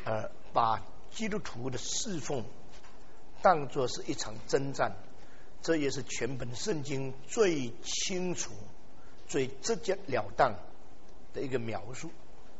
把基督徒的侍奉当作是一场征战，这也是全本圣经最清楚、最直截了当的一个描述。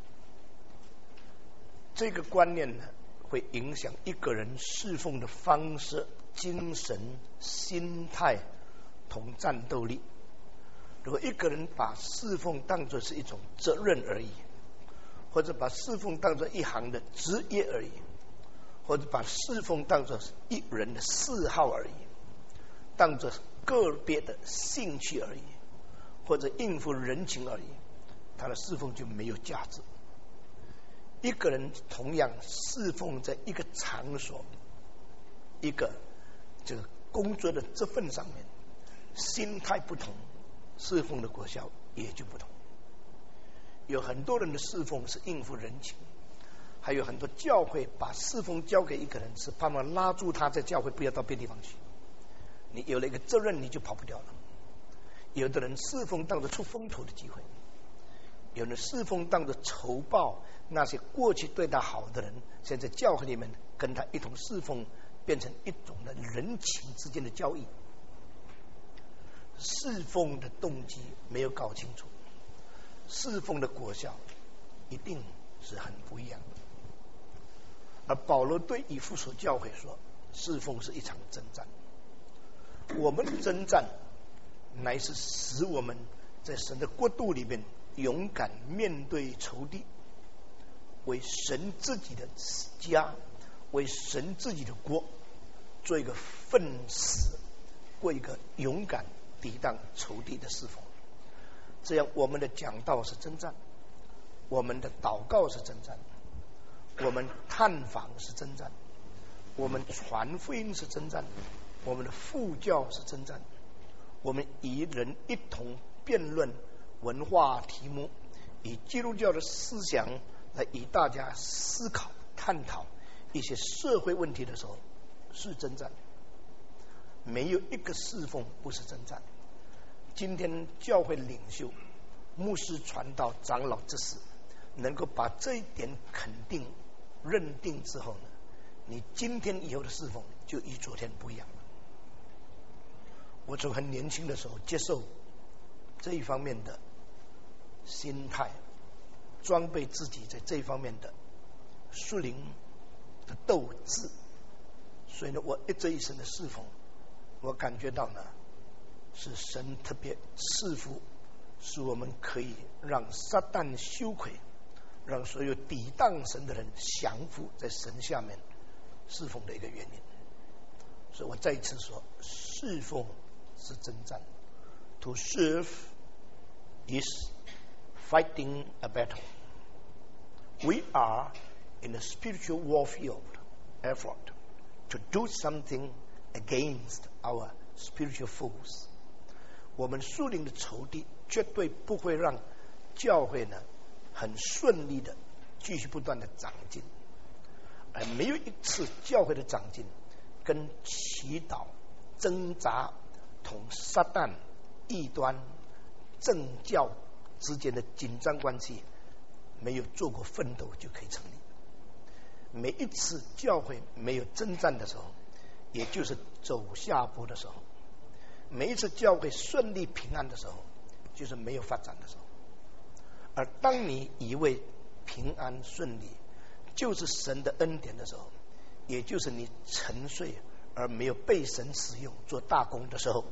这个观念呢，会影响一个人侍奉的方式、精神、心态同战斗力。如果一个人把侍奉当作是一种责任而已，或者把侍奉当作一行的职业而已，或者把侍奉当作一人的嗜好而已，当作个别的兴趣而已，或者应付人情而已，他的侍奉就没有价值。一个人同样侍奉在一个场所、一个这个工作的这份上面，心态不同，侍奉的果效也就不同。有很多人的侍奉是应付人情，还有很多教会把侍奉交给一个人，是盼望拉住他在教会不要到别地方去。你有了一个责任，你就跑不掉了。有的人侍奉当作出风头的机会，有人侍奉当作酬报那些过去对他好的人，现在教会里面跟他一同侍奉，变成一种的人情之间的交易。侍奉的动机没有搞清楚，侍奉的果效一定是很不一样的。而保罗对以弗所教会说，侍奉是一场征战。我们的征战乃是使我们在神的国度里面勇敢面对仇敌，为神自己的家，为神自己的国做一个奋死，过一个勇敢抵挡仇敌的侍奉。这样我们的讲道是征战，我们的祷告是征战，我们探访是征战，我们传福音是征战，我们的布教是征战，我们以人一同辩论文化题目，以基督教的思想来与大家思考探讨一些社会问题的时候是征战。没有一个侍奉不是征战。今天教会领袖、牧师、传道、长老执事能够把这一点肯定认定之后呢，你今天以后的侍奉就与昨天不一样了。我从很年轻的时候接受这一方面的心态，装备自己在这一方面的属灵的斗志，所以呢，我这一生的侍奉，我感觉到呢，是神特别赐福，使我们可以让撒旦羞愧，让所有抵挡神的人降服在神下面侍奉的一个原因。所以我再一次说，侍奉是征战。To serve is fighting a battle. We are in a spiritual warfield effort to do something against our spiritual foes. 我们属灵的仇敌绝对不会让教会呢很顺利的继续不断的长进，而没有一次教会的长进跟祈祷、挣扎同撒旦、异端、政教之间的紧张关系没有做过奋斗就可以成立。每一次教会没有征战的时候，也就是走下坡的时候；每一次教会顺利平安的时候，就是没有发展的时候。而当你以为平安顺利就是神的恩典的时候，也就是你沉睡而没有被神使用做大功的时候。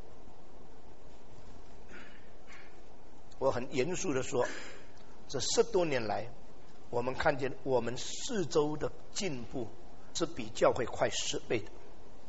我很严肃的说，这10多年来，我们看见我们四周的进步是比教会快10倍的。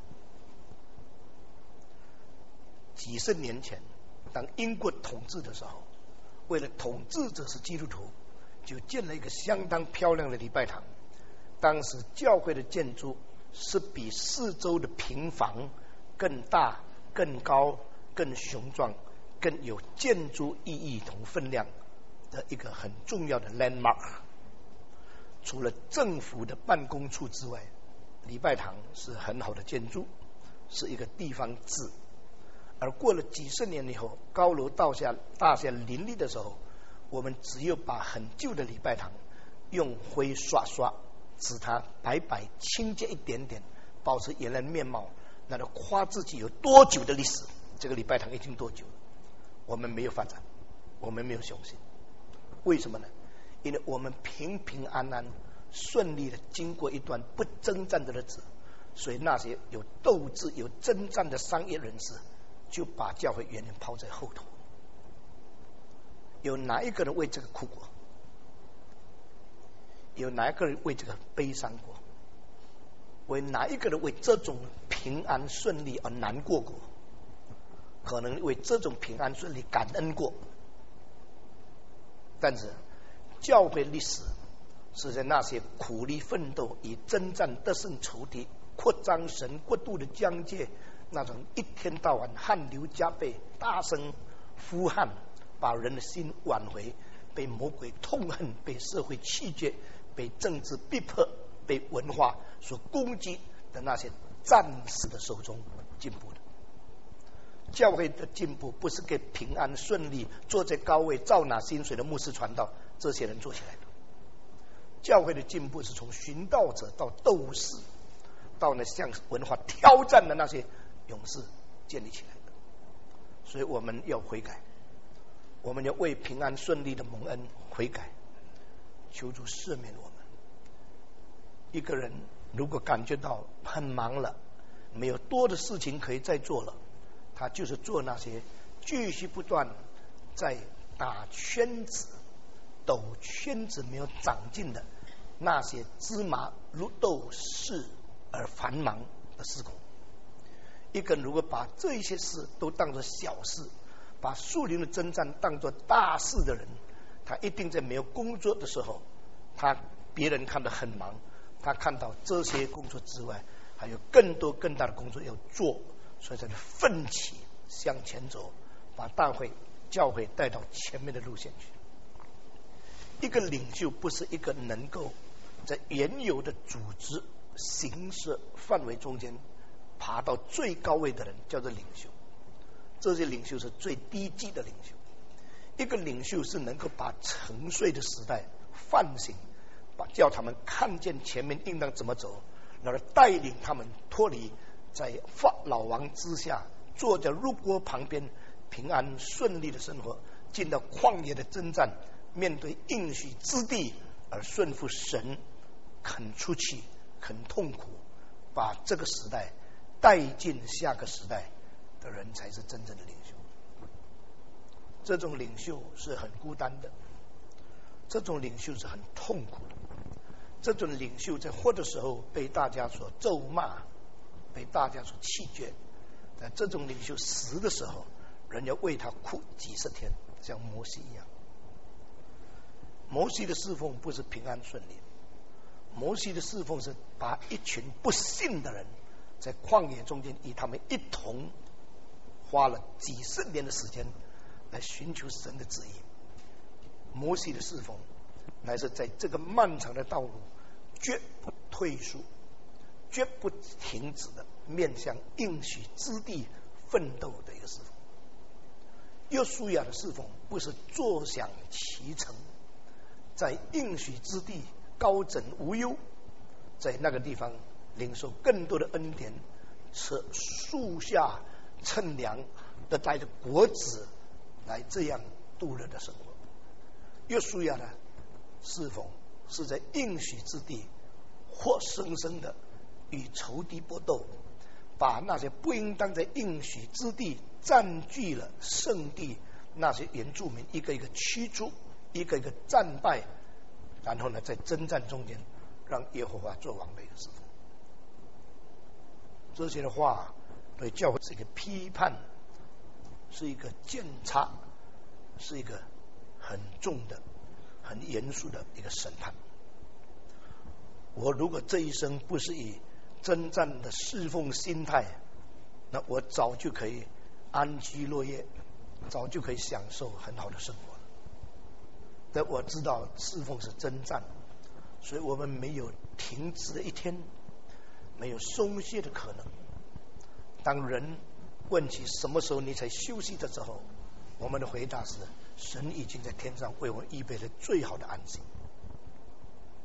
几十年前，当英国统治的时候，为了统治者是基督徒，就建了一个相当漂亮的礼拜堂。当时教会的建筑是比四周的平房更大、更高、更雄壮、更有建筑意义同分量的一个很重要的 landmark。 除了政府的办公处之外，礼拜堂是很好的建筑，是一个地方志。而过了几十年以后，高楼大厦林立的时候，我们只有把很旧的礼拜堂用灰刷刷， 使他白白清洁一点点，保持原来的面貌，那就夸自己有多久的历史。这个礼拜堂已经多久了？我们没有发展，我们没有雄心。为什么呢？因为我们平平安安顺利的经过一段不征战的日子，所以那些有斗志有征战的商业人士就把教会远远抛在后头。有哪一个人为这个哭过？有哪一个人为这个悲伤过？为哪一个人为这种平安顺利而难过过？可能为这种平安顺利感恩过。但是教会历史是在那些苦力奋斗以征战得胜仇敌，扩张神国度的疆界，那种一天到晚汗流浃背大声呼喊，把人的心挽回，被魔鬼痛恨，被社会弃绝，被政治逼迫，被文化所攻击的那些战士的手中进步的。教会的进步不是给平安顺利坐在高位照拿薪水的牧师传道这些人做起来的。教会的进步是从寻道者到斗士，到呢向文化挑战的那些勇士建立起来的。所以我们要悔改，我们要为平安顺利的蒙恩悔改，求主赦免我们。一个人如果感觉到很忙了，没有多的事情可以再做了，他就是做那些继续不断在打圈子抖圈子没有长进的那些芝麻如豆事而繁忙的事工。一个人如果把这一些事都当作小事，把属灵的征战当作大事的人，他一定在没有工作的时候，别人看得很忙，他看到这些工作之外还有更多更大的工作要做，所以才奋起向前走，把大会教会带到前面的路线去。一个领袖不是一个能够在原有的组织形式范围中间爬到最高位的人叫做领袖，这些领袖是最低级的领袖。一个领袖是能够把沉睡的时代唤醒，叫他们看见前面应当怎么走，然后带领他们脱离在法老王之下坐在入锅旁边平安顺利的生活，进到旷野的征战，面对应许之地而顺服神，肯出气肯痛苦，把这个时代带进下个时代的人才是真正的领袖。这种领袖是很孤单的，这种领袖是很痛苦的，这种领袖在活的时候被大家所咒骂，被大家所弃绝，但这种领袖死的时候人要为他哭几十天，像摩西一样。摩西的侍奉不是平安顺利，摩西的侍奉是把一群不信的人在旷野中间与他们一同花了几十年的时间来寻求神的旨意。摩西的侍奉乃是在这个漫长的道路绝不退缩绝不停止的面向应许之地奋斗的一个侍奉。约书亚的侍奉不是坐享其成，在应许之地高枕无忧，在那个地方领受更多的恩典，吃树下乘凉的带着果子来这样度日的生活。约书亚的侍奉是在应许之地活生生的与仇敌搏斗，把那些不应当在应许之地占据了圣地那些原住民一个一个驱逐，一个一个战败，然后呢在征战中间让耶和华做王的一个侍奉。这些的话对教会是一个批判，是一个检查，是一个很重的很严肃的一个审判。我如果这一生不是以征战的侍奉心态，那我早就可以安居乐业，早就可以享受很好的生活。但我知道侍奉是征战，所以我们没有停止的一天，没有松懈的可能。当人问起什么时候你才休息的时候，我们的回答是：神已经在天上为我预备了最好的安息。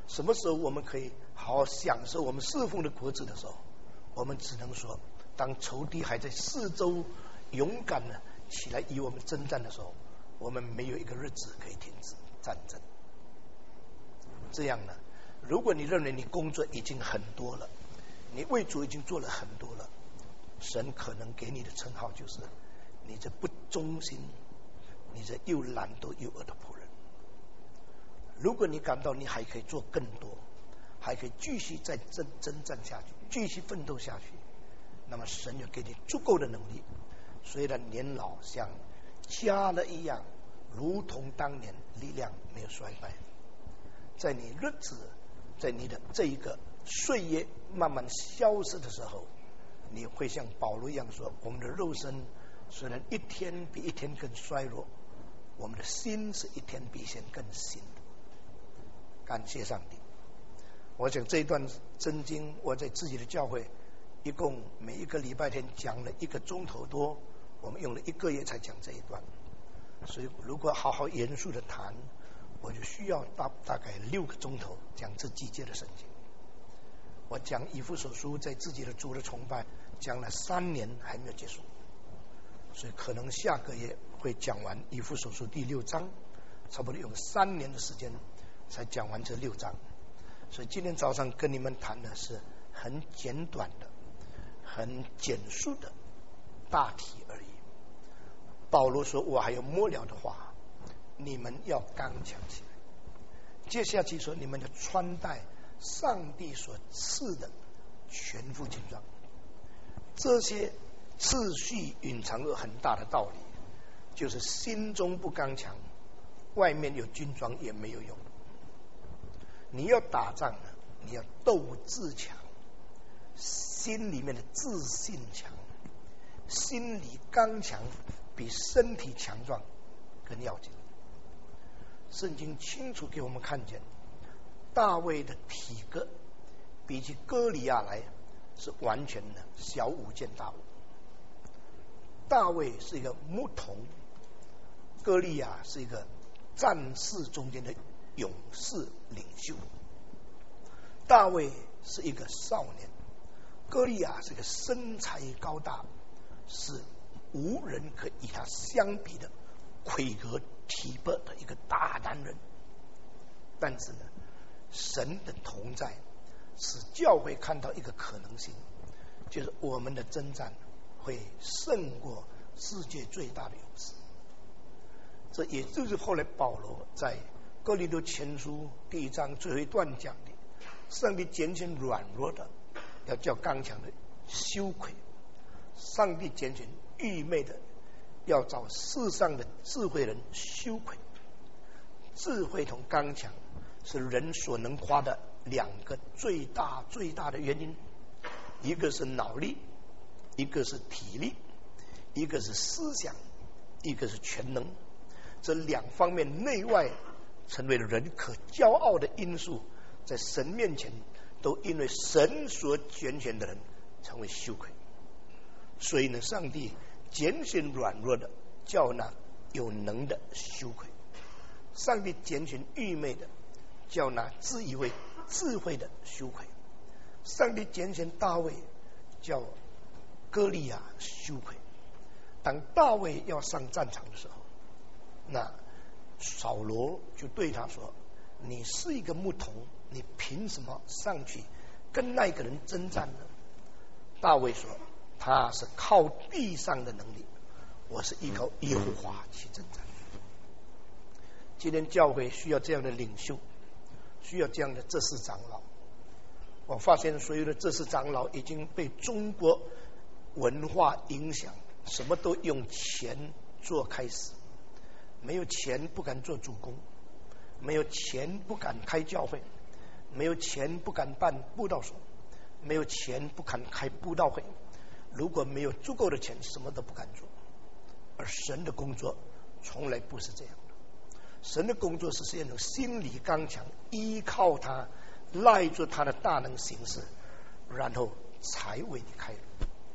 什么时候我们可以好好享受我们侍奉的果子的时候，我们只能说，当仇敌还在四周勇敢的起来与我们征战的时候，我们没有一个日子可以停止战争。这样呢，如果你认为你工作已经很多了，你为主已经做了很多了，神可能给你的称号就是你这不忠心，你这又懒惰又恶的仆人。如果你感到你还可以做更多，还可以继续再征战下去，继续奋斗下去，那么神就给你足够的能力，虽然年老像加了一样，如同当年力量没有衰败。在你日子，在你的这一个岁月慢慢消失的时候，你会像保罗一样说，我们的肉身虽然一天比一天更衰弱，我们的心是一天比一天更新的。感谢上帝。我想这一段真经我在自己的教会一共每一个礼拜天讲了1个钟头多，我们用了1个月才讲这一段，所以如果好好严肃的谈，我就需要大概6个钟头讲这几节的圣经。我讲以弗所书在自己的主的崇拜讲了3年还没有结束，所以可能下个月会讲完以弗所书第6章，差不多用3年的时间才讲完这6章。所以今天早上跟你们谈的是很简短的、很简述的大体而已。保罗说，我还有末了的话，你们要刚强起来。接下去说，你们要穿戴上帝所赐的全副军装。这些次序蕴藏有很大的道理，就是心中不刚强，外面有军装也没有用。你要打仗呢，你要斗志强，心里面的自信强，心理刚强比身体强壮更要紧。圣经清楚给我们看见，大卫的体格比起歌利亚来是完全的小巫见大巫。大卫是一个牧童，歌利亚是一个战士中间的勇士领袖。大卫是一个少年，歌利亚是一个身材高大，是无人可以他相比的魁梧体魄的一个大男人。但是呢，神的同在使教会看到一个可能性，就是我们的征战会胜过世界最大的勇士。这也就是后来保罗在哥林多前书第1章最后一段讲的，上帝拣选软弱的，要叫刚强的羞愧；上帝拣选愚昧的，要找世上的智慧人羞愧。智慧同刚强是人所能花的2个最大的原因，一个是脑力，一个是体力，一个是思想，一个是全能。这2方面内外成为了人可骄傲的因素，在神面前都因为神所拣选的人成为羞愧。所以呢，上帝拣选软弱的，叫那有能的羞愧；上帝拣选愚昧的，叫那自以为智慧的羞愧；上帝拣选大卫，叫歌利亚羞愧。当大卫要上战场的时候，那扫罗就对他说，你是一个牧童，你凭什么上去跟那个人征战呢？大卫说，他是靠地上的能力，我是依靠耶和华去征战。今天教会需要这样的领袖，需要这样的执事长老。我发现所有的执事长老已经被中国文化影响，什么都用钱做开始，没有钱不敢做主公，没有钱不敢开教会，没有钱不敢办布道所，没有钱不敢开布道会。如果没有足够的钱，什么都不敢做。而神的工作从来不是这样的，神的工作是这样的，心理刚强，依靠他，赖着他的大能行事，然后才为你开路。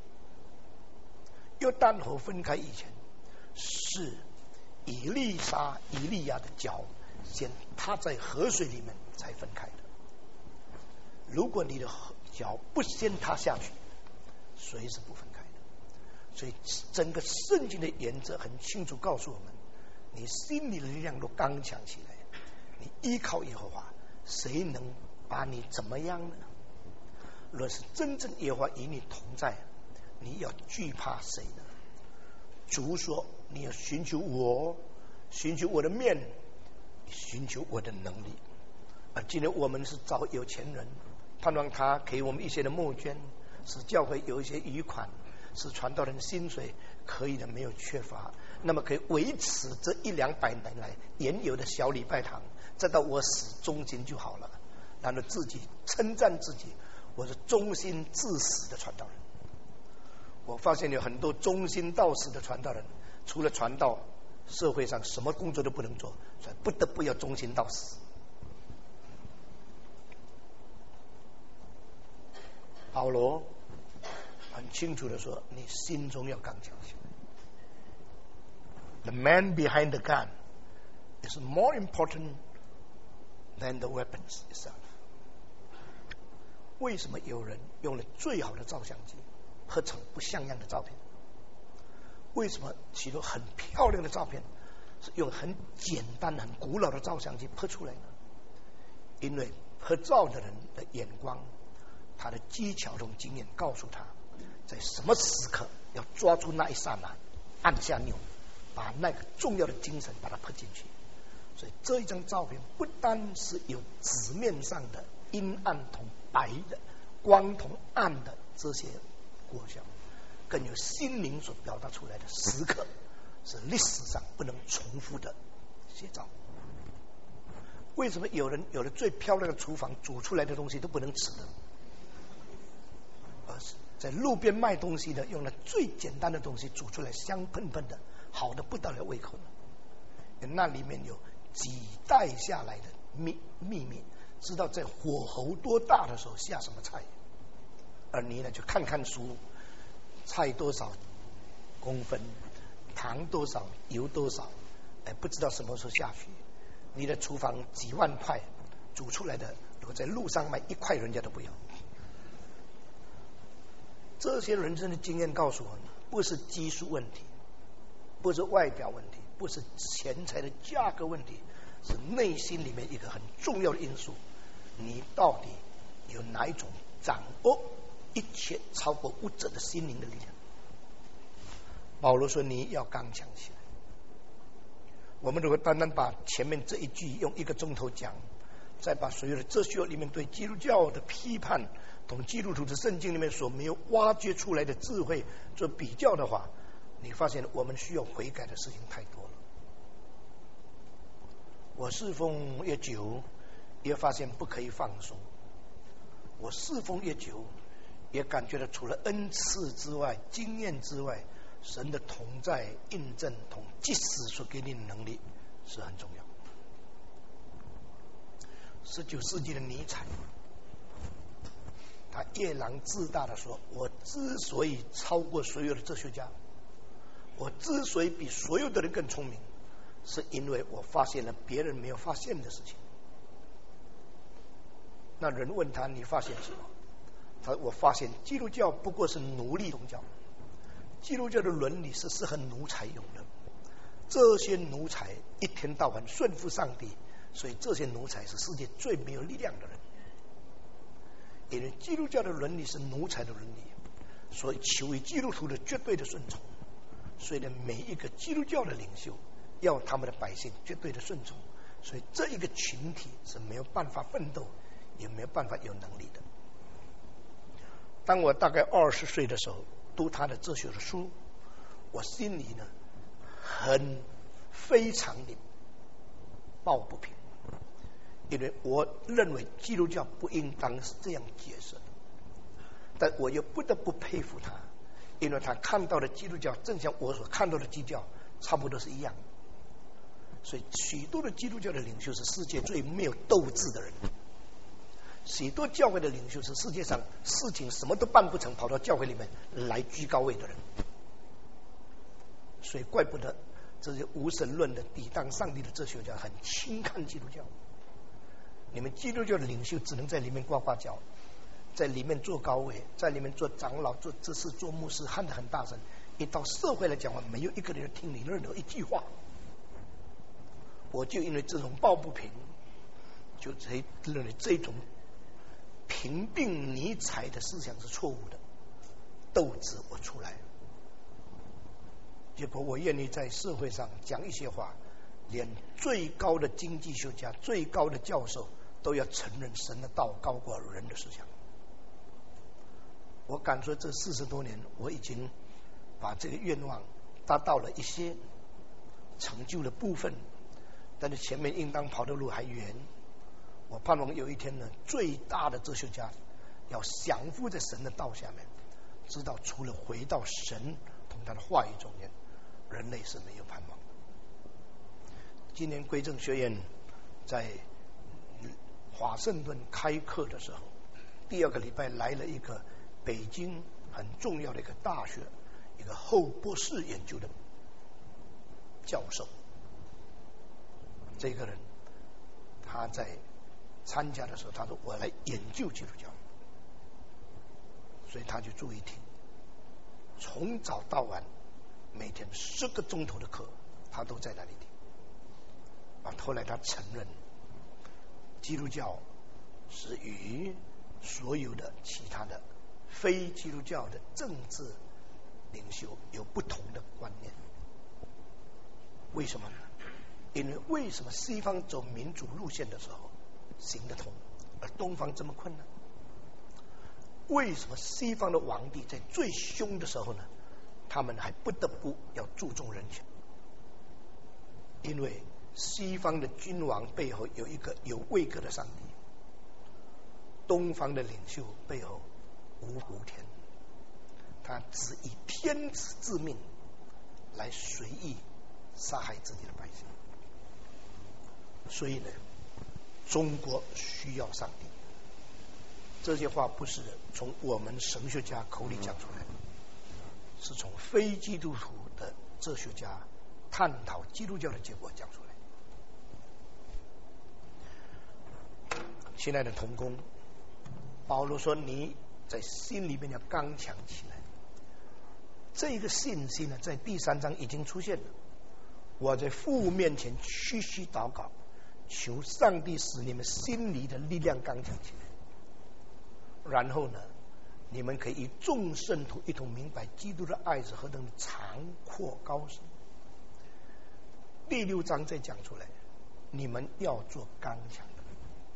约旦河分开以前，是以利亚的脚先踏在河水里面才分开的。 如果你的脚不先踏下去，水是不分开的。所以整个圣经的原则很清楚告诉我们，你心里的力量都刚强起来，你依靠耶和华，谁能把你怎么样呢？若是真正耶和华与你同在，你要惧怕谁呢？主说，你要寻求我，寻求我的面，寻求我的能力。而今天我们是找有钱人，盼望他给我们一些的募捐，使教会有一些余款，使传道人薪水可以的没有缺乏，那么可以维持这100-200年来原有的小礼拜堂，再到我死忠心就好了。然后自己称赞自己，我是忠心至死的传道人。我发现有很多忠心到死的传道人，除了传道，社会上什么工作都不能做，所以不得不要忠心到死。保罗很清楚的说，你心中要刚强起来。The man behind the gun is more important than the weapons itself. 为什么有人用了最好的照相机拍成不像样的照片？为什么许多很漂亮的照片是用很简单很古老的照相机拍出来呢？因为拍照的人的眼光，他的技巧中经验告诉他，在什么时刻要抓住那一刹那，按下钮，把那个重要的精神把它拍进去。所以这一张照片不单是有纸面上的阴暗同白的、光同暗的这些过相，更有心灵所表达出来的时刻，是历史上不能重复的写照。为什么有人有了最漂亮的厨房，煮出来的东西都不能吃的？而是在路边卖东西的，用了最简单的东西煮出来香喷喷的，好的不得了胃口了。那里面有几代下来的秘密，知道在火候多大的时候下什么菜。而你呢，就看看书，菜多少公分，糖多少，油多少，不知道什么时候下去。你的厨房几万块煮出来的，如果在路上卖1块，人家都不要。这些人生的经验告诉我们，不是技术问题，不是外表问题，不是钱财的价格问题，是内心里面一个很重要的因素，你到底有哪一种掌握一切超过物质的心灵的力量？保罗说，你要刚强起来。我们如果单单把前面这一句用1个钟头讲，再把所有的哲学里面对基督教的批判同基督徒的圣经里面所没有挖掘出来的智慧做比较的话，你发现我们需要悔改的事情太多了。我侍奉越久，也发现不可以放松。我侍奉越久，也感觉到除了恩赐之外、经验之外，神的同在、印证同即使所给你的能力是很重要。19世纪的尼采，他夜郎自大的说，我之所以超过所有的哲学家，我之所以比所有的人更聪明，是因为我发现了别人没有发现的事情。那人问他，你发现什么？他说，我发现基督教不过是奴隶宗教，基督教的伦理是适合奴才用的，这些奴才一天到晚顺服上帝，所以这些奴才是世界最没有力量的人。因为基督教的伦理是奴才的伦理，所以求于基督徒的绝对的顺从。所以呢，每一个基督教的领袖要他们的百姓绝对的顺从，所以这一个群体是没有办法奋斗，也没有办法有能力的。当我大概20岁的时候读他的哲学的书，我心里呢非常的抱不平，因为我认为基督教不应当是这样解释的，但我又不得不佩服他，因为他看到的基督教正像我所看到的基督教差不多是一样的。所以许多的基督教的领袖是世界最没有斗志的人，许多教会的领袖是世界上事情什么都办不成，跑到教会里面来居高位的人。所以怪不得这些无神论的抵挡上帝的哲学家很轻看基督教。 你们基督教的领袖只能在里面呱呱叫，在里面做高位，在里面做长老、做执事、做牧师，喊得很大声。一到社会来讲话，没有一个人听你任何一句话。我就因为这种抱不平，就认为这种评定尼采的思想是错误的，斗志我出来了。结果我愿意在社会上讲一些话，连最高的经济学家、最高的教授都要承认神的道高过人的思想。我感觉这40多年，我已经把这个愿望达到了一些成就的部分，但是前面应当跑的路还远。我盼望有一天呢，最大的哲学家要降服在神的道下面，知道除了回到神同他的话语中间，人类是没有盼望的。今年归正学院在华盛顿开课的时候，第2个礼拜来了一个北京很重要的一个大学一个后博士研究的教授。这个人他在参加的时候，他说我来研究基督教，所以他就注意听，从早到晚每天10个钟头的课他都在那里听。后来他承认基督教是与所有的其他的非基督教的政治领袖有不同的观念。为什么呢？因为为什么西方走民主路线的时候行得通，而东方这么困难？为什么西方的皇帝在最凶的时候呢，他们还不得不要注重人权？因为西方的君王背后有一个有位格的上帝，东方的领袖背后无天，他只以天子之命来随意杀害自己的百姓。所以呢，中国需要上帝。这些话不是从我们神学家口里讲出来的，是从非基督徒的哲学家探讨基督教的结果讲出来。亲爱的同工，保罗说你在心里面要刚强起来。这个信息呢，在第3章已经出现了。我在父面前屈膝祷告，求上帝使你们心里的力量刚强起来。然后呢，你们可以与众圣徒一同明白基督的爱是何等的长阔高深。第6章再讲出来，你们要做刚强的。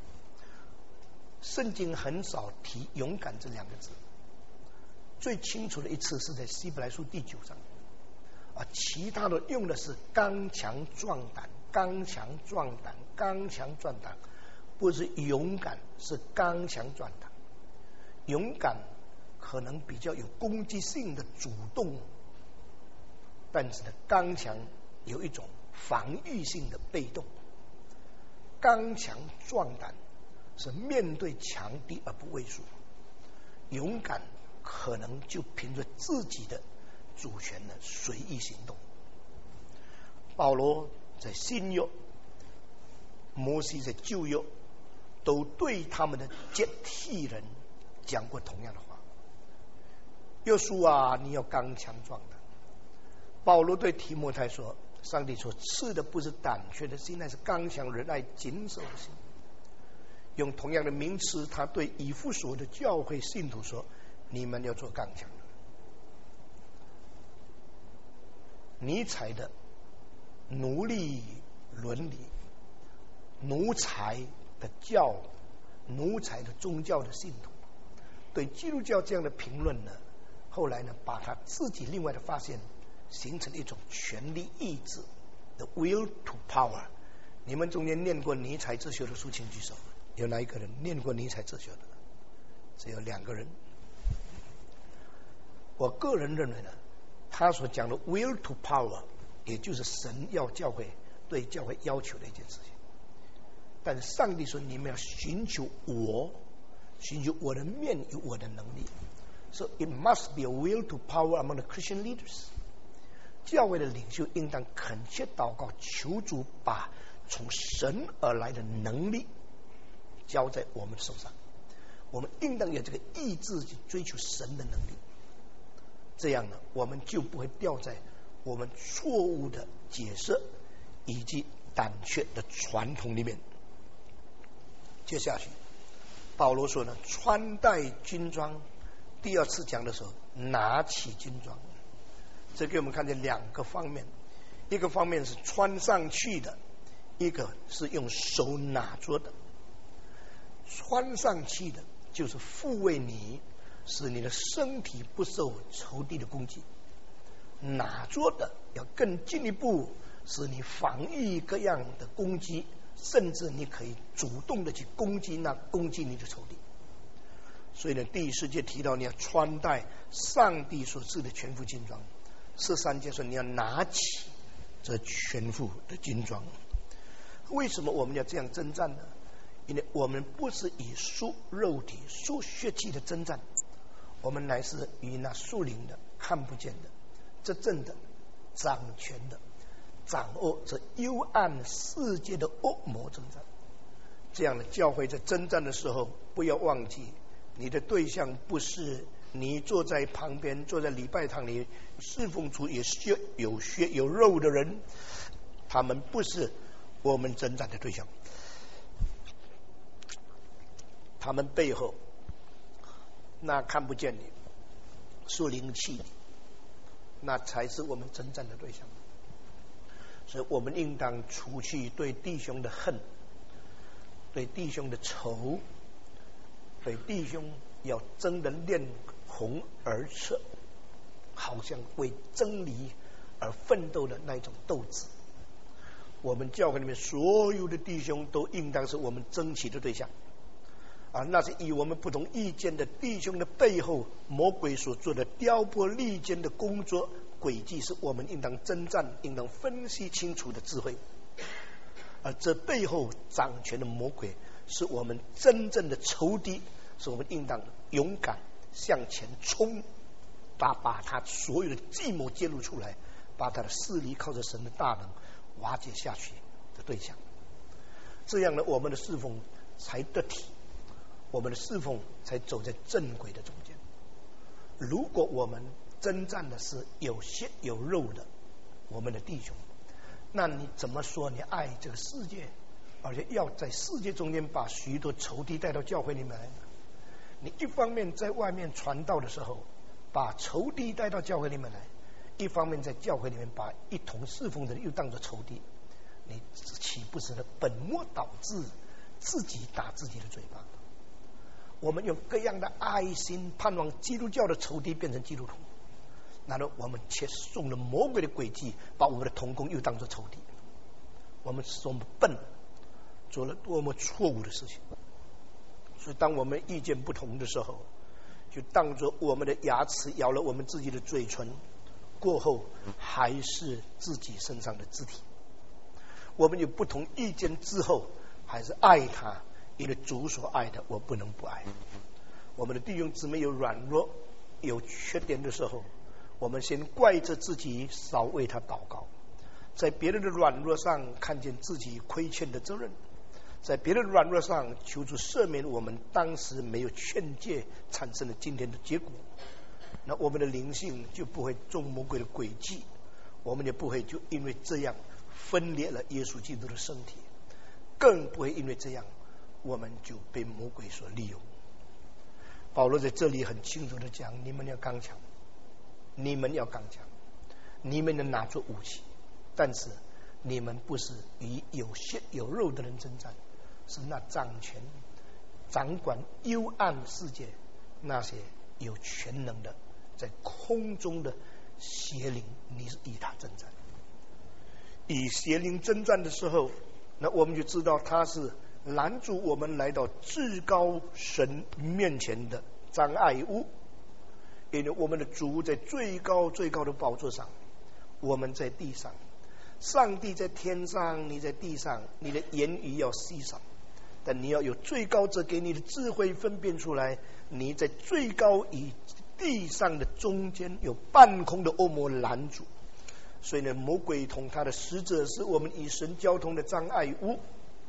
圣经很少提勇敢这2个字，最清楚的一次是在希伯来书第9章，其他的用的是刚强壮胆，刚强壮胆，刚强壮胆，不是勇敢，是刚强壮胆。勇敢可能比较有攻击性的主动，但是呢，刚强有一种防御性的被动。刚强壮胆是面对强敌而不畏缩，勇敢可能就凭着自己的主权呢随意行动。保罗在新约，摩西在旧约，都对他们的接替人讲过同样的话。约书啊，你要刚强壮胆。保罗对提摩太说，上帝所赐的不是胆怯的心，乃是刚强仁爱谨守的心。用同样的名词，他对以弗所的教会信徒说，你们要做刚强的。尼采的奴隶伦理、奴才的奴才的宗教的信徒，对基督教这样的评论呢，后来呢，把他自己另外的发现形成一种权力意志的 will to power。 你们中间念过尼采哲学的书请举手，有哪一个人念过尼采哲学的？只有2个人。我个人认为呢，他所讲的 will to power 也就是神要教会对教会要求的一件事情。但是上帝说，你们要寻求我的面与我的能力。So it must be a will to power among the Christian leaders。 教会的领袖应当恳切祷告，求主把从神而来的能力交在我们手上，我们应当有这个意志去追求神的能力，这样呢，我们就不会掉在我们错误的解释以及胆怯的传统里面。接下去保罗说呢，穿戴军装，第二次讲的时候拿起军装，这给我们看见两个方面，一个方面是穿上去的，一个是用手拿着的。穿上去的就是护卫你，使你的身体不受仇敌的攻击；拿着的要更进一步，使你防御各样的攻击，甚至你可以主动的去攻击那攻击你的仇敌。所以呢，第10节提到你要穿戴上帝所赐的全副军装，13节说你要拿起这全副的军装。为什么我们要这样征战呢？因为我们不是以属肉体、属血气的征战，我们乃是与那属灵的、看不见的、执政的、掌权的、掌握这幽暗世界的恶魔征战。这样的教会在征战的时候，不要忘记你的对象不是你坐在旁边，坐在礼拜堂里侍奉主也是有血有肉的人，他们不是我们征战的对象，他们背后那看不见你属灵气，那才是我们征战的对象。所以我们应当除去对弟兄的恨，对弟兄的仇，对弟兄要争得脸红耳赤，好像为真理而奋斗的那种斗志。我们教会里面所有的弟兄都应当是我们争取的对象，那是以我们不同意见的弟兄的背后，魔鬼所做的雕拨离间的工作轨迹，是我们应当征战、应当分析清楚的智慧。而这背后掌权的魔鬼，是我们真正的仇敌，是我们应当勇敢向前冲，把他所有的计谋揭露出来，把他的势力靠着神的大能瓦解下去的对象。这样呢，我们的侍奉才得体，我们的侍奉才走在正轨的中间。如果我们征战的是有血有肉的我们的弟兄，那你怎么说你爱这个世界，而且要在世界中间把许多仇敌带到教会里面来呢？你一方面在外面传道的时候把仇敌带到教会里面来，一方面在教会里面把一同侍奉的人又当作仇敌，你岂不是本末倒置，自己打自己的嘴巴？我们用各样的爱心盼望基督教的仇敌变成基督徒，难道我们却中了魔鬼的诡计，把我们的同工又当作仇敌？我们是多么笨，做了多么错误的事情。所以当我们意见不同的时候，就当作我们的牙齿咬了我们自己的嘴唇，过后还是自己身上的肢体。我们有不同意见之后，还是爱他，因为主所爱的我不能不爱。我们的弟兄姊妹有软弱有缺点的时候，我们先怪着自己，少为他祷告，在别人的软弱上看见自己亏欠的责任，在别人的软弱上求主赦免我们当时没有劝诫产生了今天的结果。那我们的灵性就不会中魔鬼的诡计，我们也不会就因为这样分裂了耶稣基督的身体，更不会因为这样我们就被魔鬼所利用。保罗在这里很清楚的讲，你们要刚强，你们要刚强，你们能拿出武器，但是你们不是与有血有肉的人征战，是那掌权掌管幽暗世界那些有全能的在空中的邪灵，你是与他征战。与邪灵征战的时候，那我们就知道他是拦住我们来到至高神面前的障碍物。因为我们的主在最高最高的宝座上，我们在地上，上帝在天上，你在地上，你的言语要稀少，但你要有最高者给你的智慧分辨出来，你在最高与地上的中间有半空的恶魔拦住。所以呢，魔鬼同他的使者是我们与神交通的障碍物。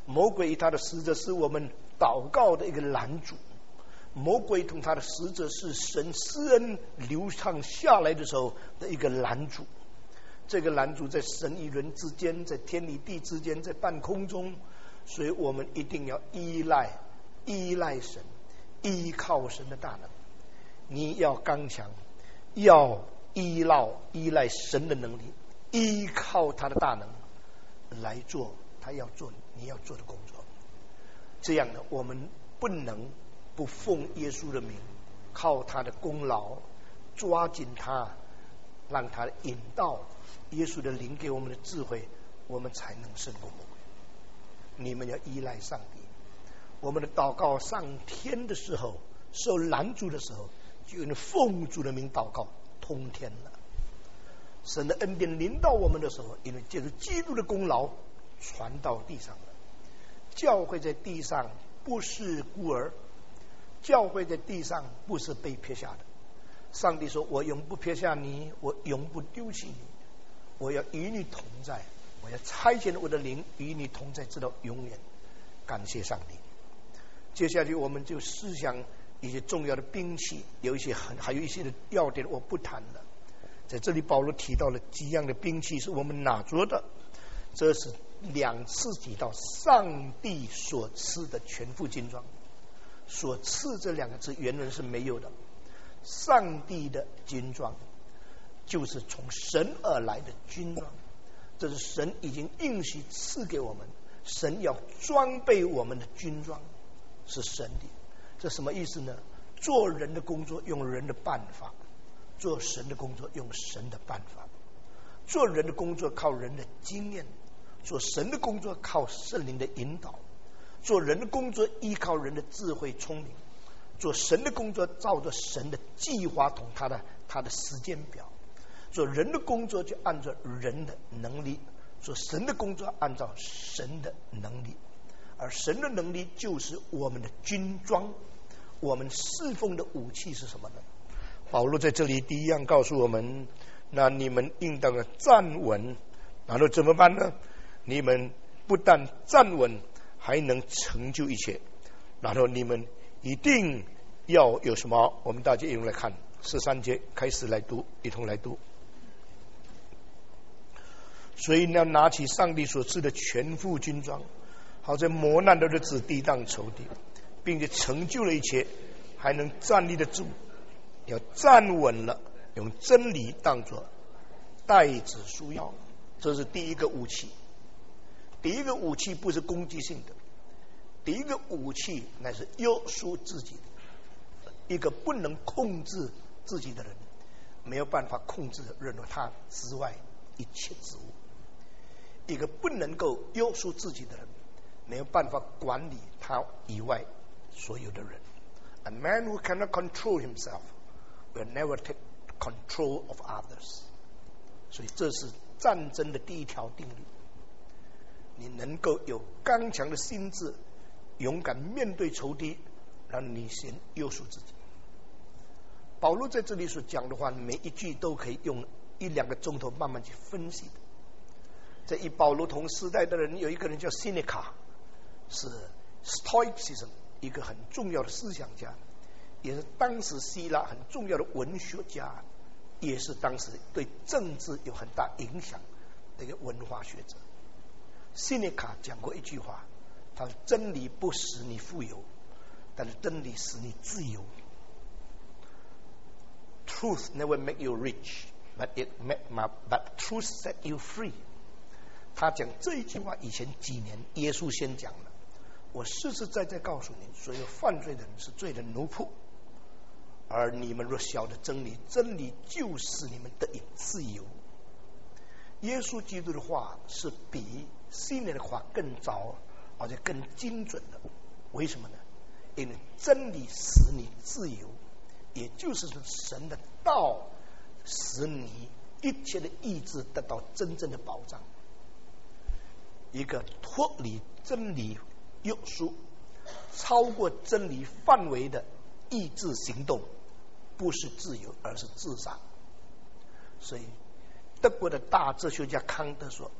魔鬼与他的使者是我们祷告的一个拦阻，魔鬼同他的使者是神施恩流畅下来的时候的一个拦阻。这个拦阻在神与人之间，在天与地之间，在半空中，所以我们一定要依赖神，依靠神的大能。你要刚强，要依赖神的能力，依靠他的大能来做他要做你要做的工作。这样的我们不能不奉耶稣的名，靠他的功劳抓紧他，让他引导耶稣的灵给我们的智慧，我们才能胜过魔鬼。你们要依赖上帝。我们的祷告上天的时候，受拦阻的时候，就用奉主的名祷告通天了。神的恩典临到我们的时候，因为借着基督的功劳传到地上了。教会在地上不是孤儿，教会在地上不是被撇下的。上帝说，我永不撇下你，我永不丢弃你，我要与你同在，我要差遣我的灵与你同在直到永远。感谢上帝。接下去我们就思想一些重要的兵器，还有一些的要点我不谈了。在这里保罗提到了几样的兵器是我们拿着的，这是2次提到上帝所赐的全副军装。所赐这2个字原文是没有的，上帝的军装就是从神而来的军装，这是神已经应许赐给我们，神要装备我们的军装是神的。这什么意思呢？做人的工作用人的办法，做神的工作用神的办法。做人的工作靠人的经验，做神的工作靠圣灵的引导。做人的工作依靠人的智慧聪明，做神的工作照着神的计划同他的时间表。做人的工作就按照人的能力，做神的工作按照神的能力。而神的能力就是我们的军装。我们侍奉的武器是什么呢？保罗在这里第一样告诉我们，那你们应当要站稳。然后怎么办呢？你们不但站稳，还能成就一切。然后你们一定要有什么？我们大家一同来看13节开始来读，一同来读。所以要拿起上帝所赐的全副军装，好在磨难的日子抵挡仇敌，并且成就了一切，还能站立得住。要站稳了，用真理当作带子束腰，这是第一个武器。第一个武器不是攻击性的，第一个武器乃是约束自己的。一个不能控制自己的人，没有办法控制任何他之外一切之物。一个不能够约束自己的人，没有办法管理他以外所有的人。A man who cannot control himself will never take control of others. 所以这是战争的第一条定律。你能够有刚强的心智，勇敢面对仇敌，让你先约束自己。保罗在这里所讲的话，每一句都可以用1-2个钟头慢慢去分析的。在以保罗同时代的人，有一个人叫 Seneca， 是 Stoicism 一个很重要的思想家，也是当时希腊很重要的文学家，也是当时对政治有很大影响的一个文化学者。Seneca 讲过一句话，他说：真理不使你富有，但是真理使你自由。Truth never make you rich, but truth set you free. 他讲这一句话以前几年，耶稣先讲了。我实实在在告诉你，所有犯罪的人是罪的奴仆，而你们若晓得真理，真理就使你们得以自由。耶稣基督的话是比新年的话更早，而且更精准的。为什么呢？因为真理使你自由，也就是说神的道使你一切的意志得到真正的保障。一个脱离真理约束、超过真理范围的意志行动，不是自由，而是自杀。所以德国的大哲学家康德说，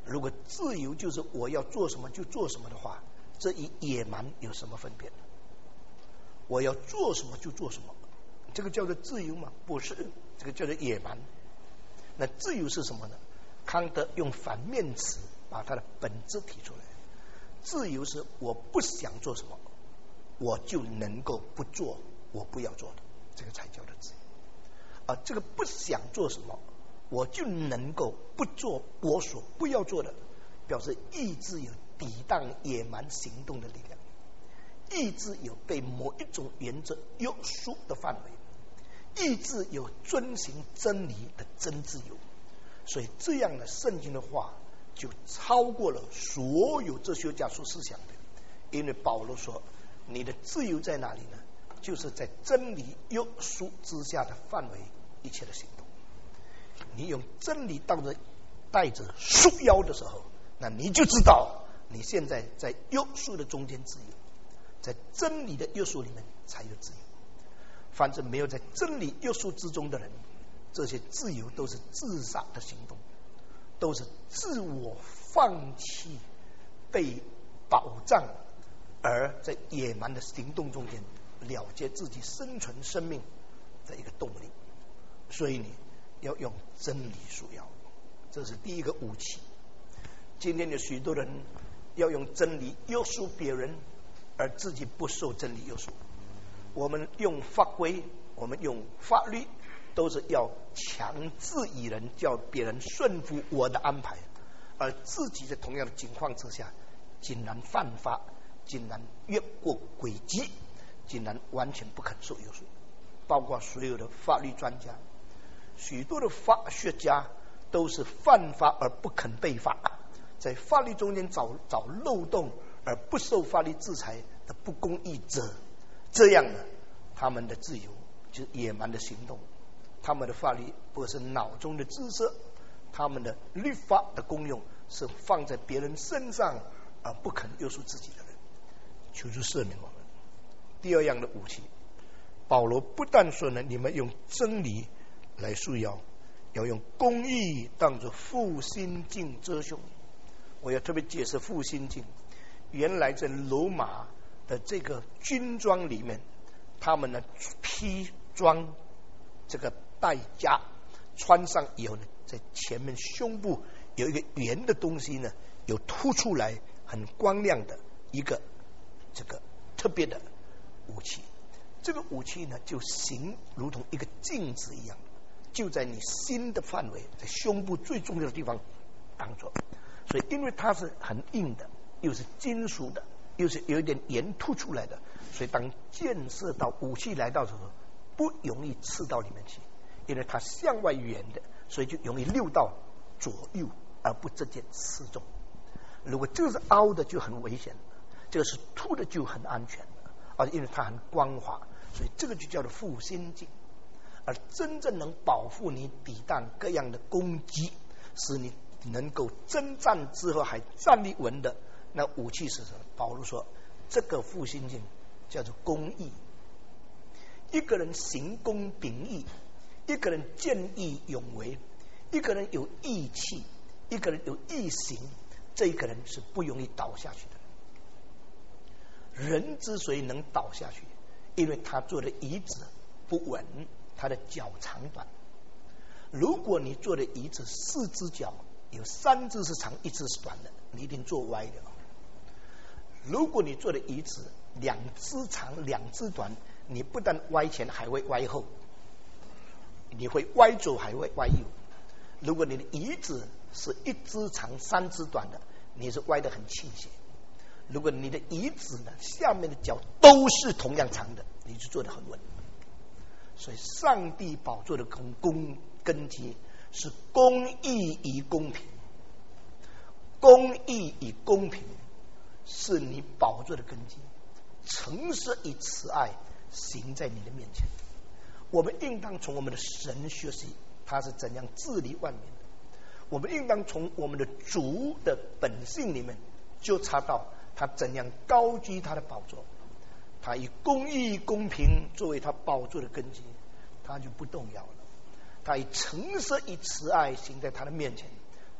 如果自由就是我要做什么就做什么的话，这与野蛮有什么分别？我要做什么就做什么，这个叫做自由吗？不是，这个叫做野蛮。那自由是什么呢？康德用反面词把它的本质提出来。自由是我不想做什么，我就能够不做我不要做的，这个才叫做自由。这个不想做什么，我就能够不做我所不要做的，表示意志有抵挡野蛮行动的力量，意志有被某一种原则约束的范围，意志有遵行真理的真自由。所以这样的圣经的话就超过了所有哲学家所思想的。因为保罗说，你的自由在哪里呢？就是在真理约束之下的范围一切的行动。你用真理带着束腰的时候，那你就知道你现在在约束的中间自由，在真理的约束里面才有自由。反正没有在真理约束之中的人，这些自由都是自杀的行动，都是自我放弃被保障，而在野蛮的行动中间了结自己生存生命的一个动力。所以你要用真理束腰，这是第一个武器。今天有许多人要用真理约束别人，而自己不受真理约束。我们用法规，我们用法律，都是要强制于人，叫别人顺服我的安排，而自己在同样的情况之下竟然犯法，竟然越过轨迹，竟然完全不肯受约束。包括所有的法律专家，许多的法学家都是犯法而不肯被罚，在法律中间找漏洞而不受法律制裁的不公义者。这样呢，他们的自由就是野蛮的行动，他们的法律不是脑中的知识，他们的律法的功用是放在别人身上而不肯约束自己的人。求主赦免我们。第二样的武器，保罗不但说呢，你们用真理来束腰，要用公义当作护心镜遮胸。我要特别解释护心镜。原来在罗马的这个军装里面，他们呢披装这个带甲，穿上以后呢，在前面胸部有一个圆的东西呢，有凸出来很光亮的一个这个特别的武器。这个武器呢，就形如同一个镜子一样，就在你心的范围，在胸部最重要的地方当做。所以因为它是很硬的，又是金属的，又是有一点圆凸出来的，所以当箭射到武器来到的时候，不容易刺到里面去，因为它向外圆的，所以就容易溜到左右，而不直接刺中。如果这个是凹的就很危险，这个是凸的就很安全，因为它很光滑，所以这个就叫做护心镜。而真正能保护你抵挡各样的攻击，使你能够征战之后还站立稳的那武器是什么？保罗说，这个护心镜叫做公义。一个人行公秉义，一个人见义勇为，一个人有义气，一个人有义行，这一个人是不容易倒下去的。人之所以能倒下去，因为他做的椅子不稳，他的脚长短。如果你做的椅子4只脚，有3只是长，1只是短的，你一定坐歪的。如果你做的椅子2只长2只短，你不但歪前还会歪后，你会歪左还会歪右。如果你的椅子是1只长3只短的，你是歪得很倾斜。如果你的椅子呢，下面的脚都是同样长的，你就坐得很稳。所以上帝宝座的根基是公义与公平，公义与公平是你宝座的根基，诚实与慈爱行在你的面前。我们应当从我们的神学习，他是怎样治理万民的。我们应当从我们的主的本性里面就察到他怎样高居他的宝座。他以公义公平作为他宝座的根基，他就不动摇了。他以诚实与慈爱行在他的面前，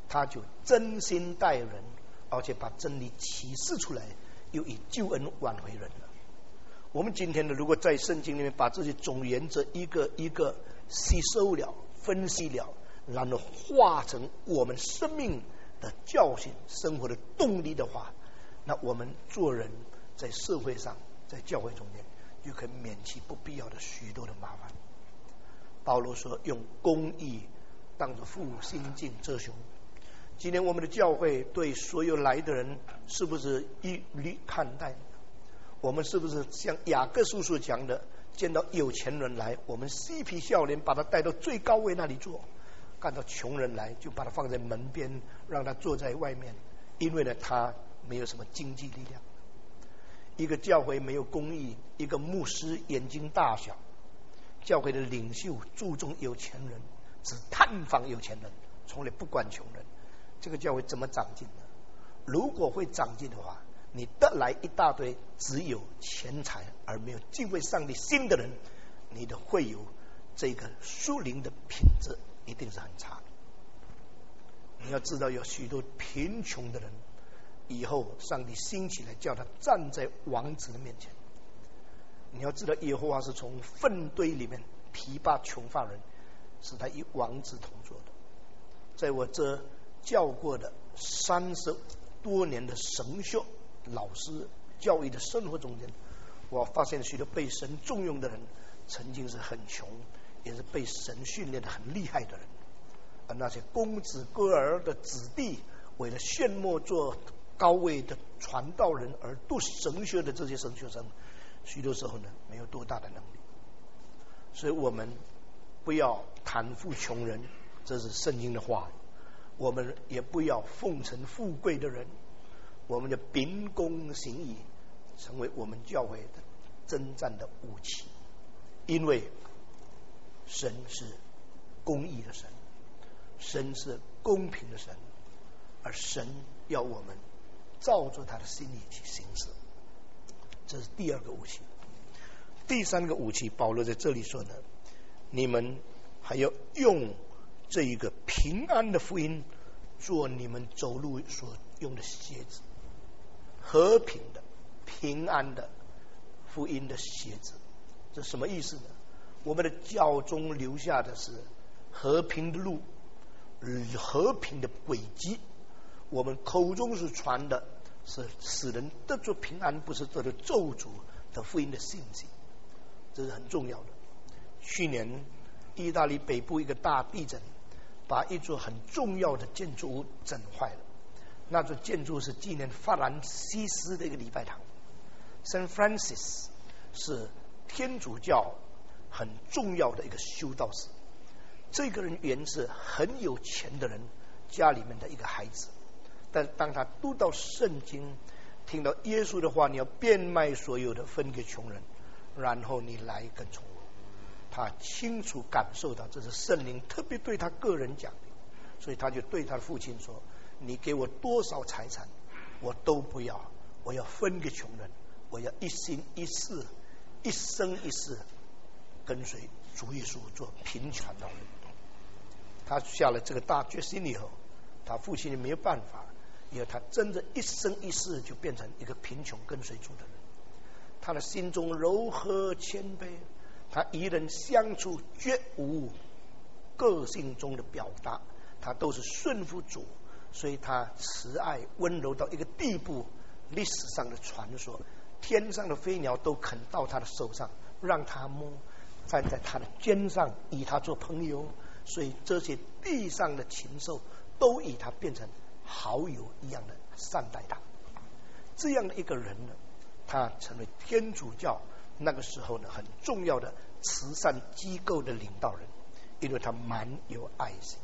他就真心待人，而且把真理启示出来，又以救恩挽回人了。我们今天呢，如果在圣经里面把这些总原则一个一个吸收了、分析了，然后化成我们生命的教训、生活的动力的话，那我们做人在社会上、在教会中间，就可以免去不必要的许多的麻烦。保罗说，用公义当作复心镜遮胸。今天我们的教会对所有来的人是不是一律看待？我们是不是像雅各叔叔讲的，见到有钱人来，我们嬉皮笑脸把他带到最高位那里坐，看到穷人来就把他放在门边，让他坐在外面，因为呢他没有什么经济力量。一个教会没有公义，一个牧师眼睛大小，教会的领袖注重有钱人，只探访有钱人，从来不管穷人，这个教会怎么长进呢？如果会长进的话，你得来一大堆只有钱财而没有敬畏上帝心的人，你的会有这个属灵的品质一定是很差的。你要知道，有许多贫穷的人，以后上帝兴起来叫他站在王子的面前。你要知道，耶和华是从粪堆里面提拔穷乏人，使他与王子同坐的。在我这教过的30多年的神学老师教育的生活中间，我发现许多被神重用的人曾经是很穷，也是被神训练的很厉害的人。而那些公子哥儿的子弟，为了炫目做高位的传道人而读神学的这些神学生，许多时候呢没有多大的能力。所以我们不要袒护穷人，这是圣经的话。我们也不要奉承富贵的人，我们的秉公行义成为我们教会的征战的武器。因为神是公义的神，神是公平的神，而神要我们照着他的心意去行事。这是第二个武器。第三个武器，保罗在这里说呢，你们还要用这一个平安的福音做你们走路所用的鞋子，和平的、平安的福音的鞋子。这什么意思呢？我们的教中留下的是和平的路，和平的轨迹。我们口中所传的是使人得着平安，不是得着咒诅的福音的信息。这是很重要的。去年意大利北部一个大地震，把一座很重要的建筑物震坏了。那座建筑是纪念法兰西斯的一个礼拜堂。Saint Francis 是天主教很重要的一个修道士。这个人原是很有钱的人家里面的一个孩子，但当他读到圣经，听到耶稣的话，你要变卖所有的分给穷人，然后你来跟从我。他清楚感受到这是圣灵特别对他个人讲的，所以他就对他的父亲说，你给我多少财产我都不要，我要分给穷人，我要一心一世一生一世跟随主耶稣做贫穷的人。他下了这个大决心以后，他父亲也没有办法，因为他真的一生一世就变成一个贫穷跟随主的人。他的心中柔和谦卑，他与人相处绝无个性中的表达，他都是顺服主，所以他慈爱温柔到一个地步，历史上的传说，天上的飞鸟都肯到他的手上，让他摸，站在他的肩上，以他做朋友。所以这些地上的禽兽都以他变成好友一样的善待他。这样的一个人呢，他成为天主教那个时候呢很重要的慈善机构的领导人，因为他蛮有爱心。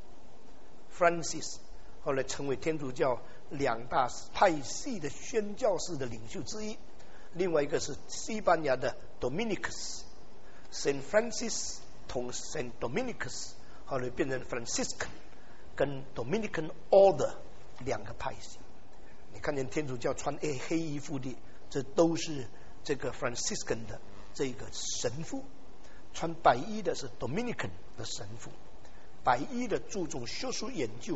Francis 后来成为天主教2大派系的宣教士的领袖之一，另外一个是西班牙的 Dominicus。 Saint Francis 同 Saint Dominicus 后来变成 Franciscan 跟 Dominican Order 2个派系。你看见天主教穿黑衣服的，这都是这个 Franciscan 的这个神父，穿白衣的是 Dominican 的神父，白衣的注重学术研究，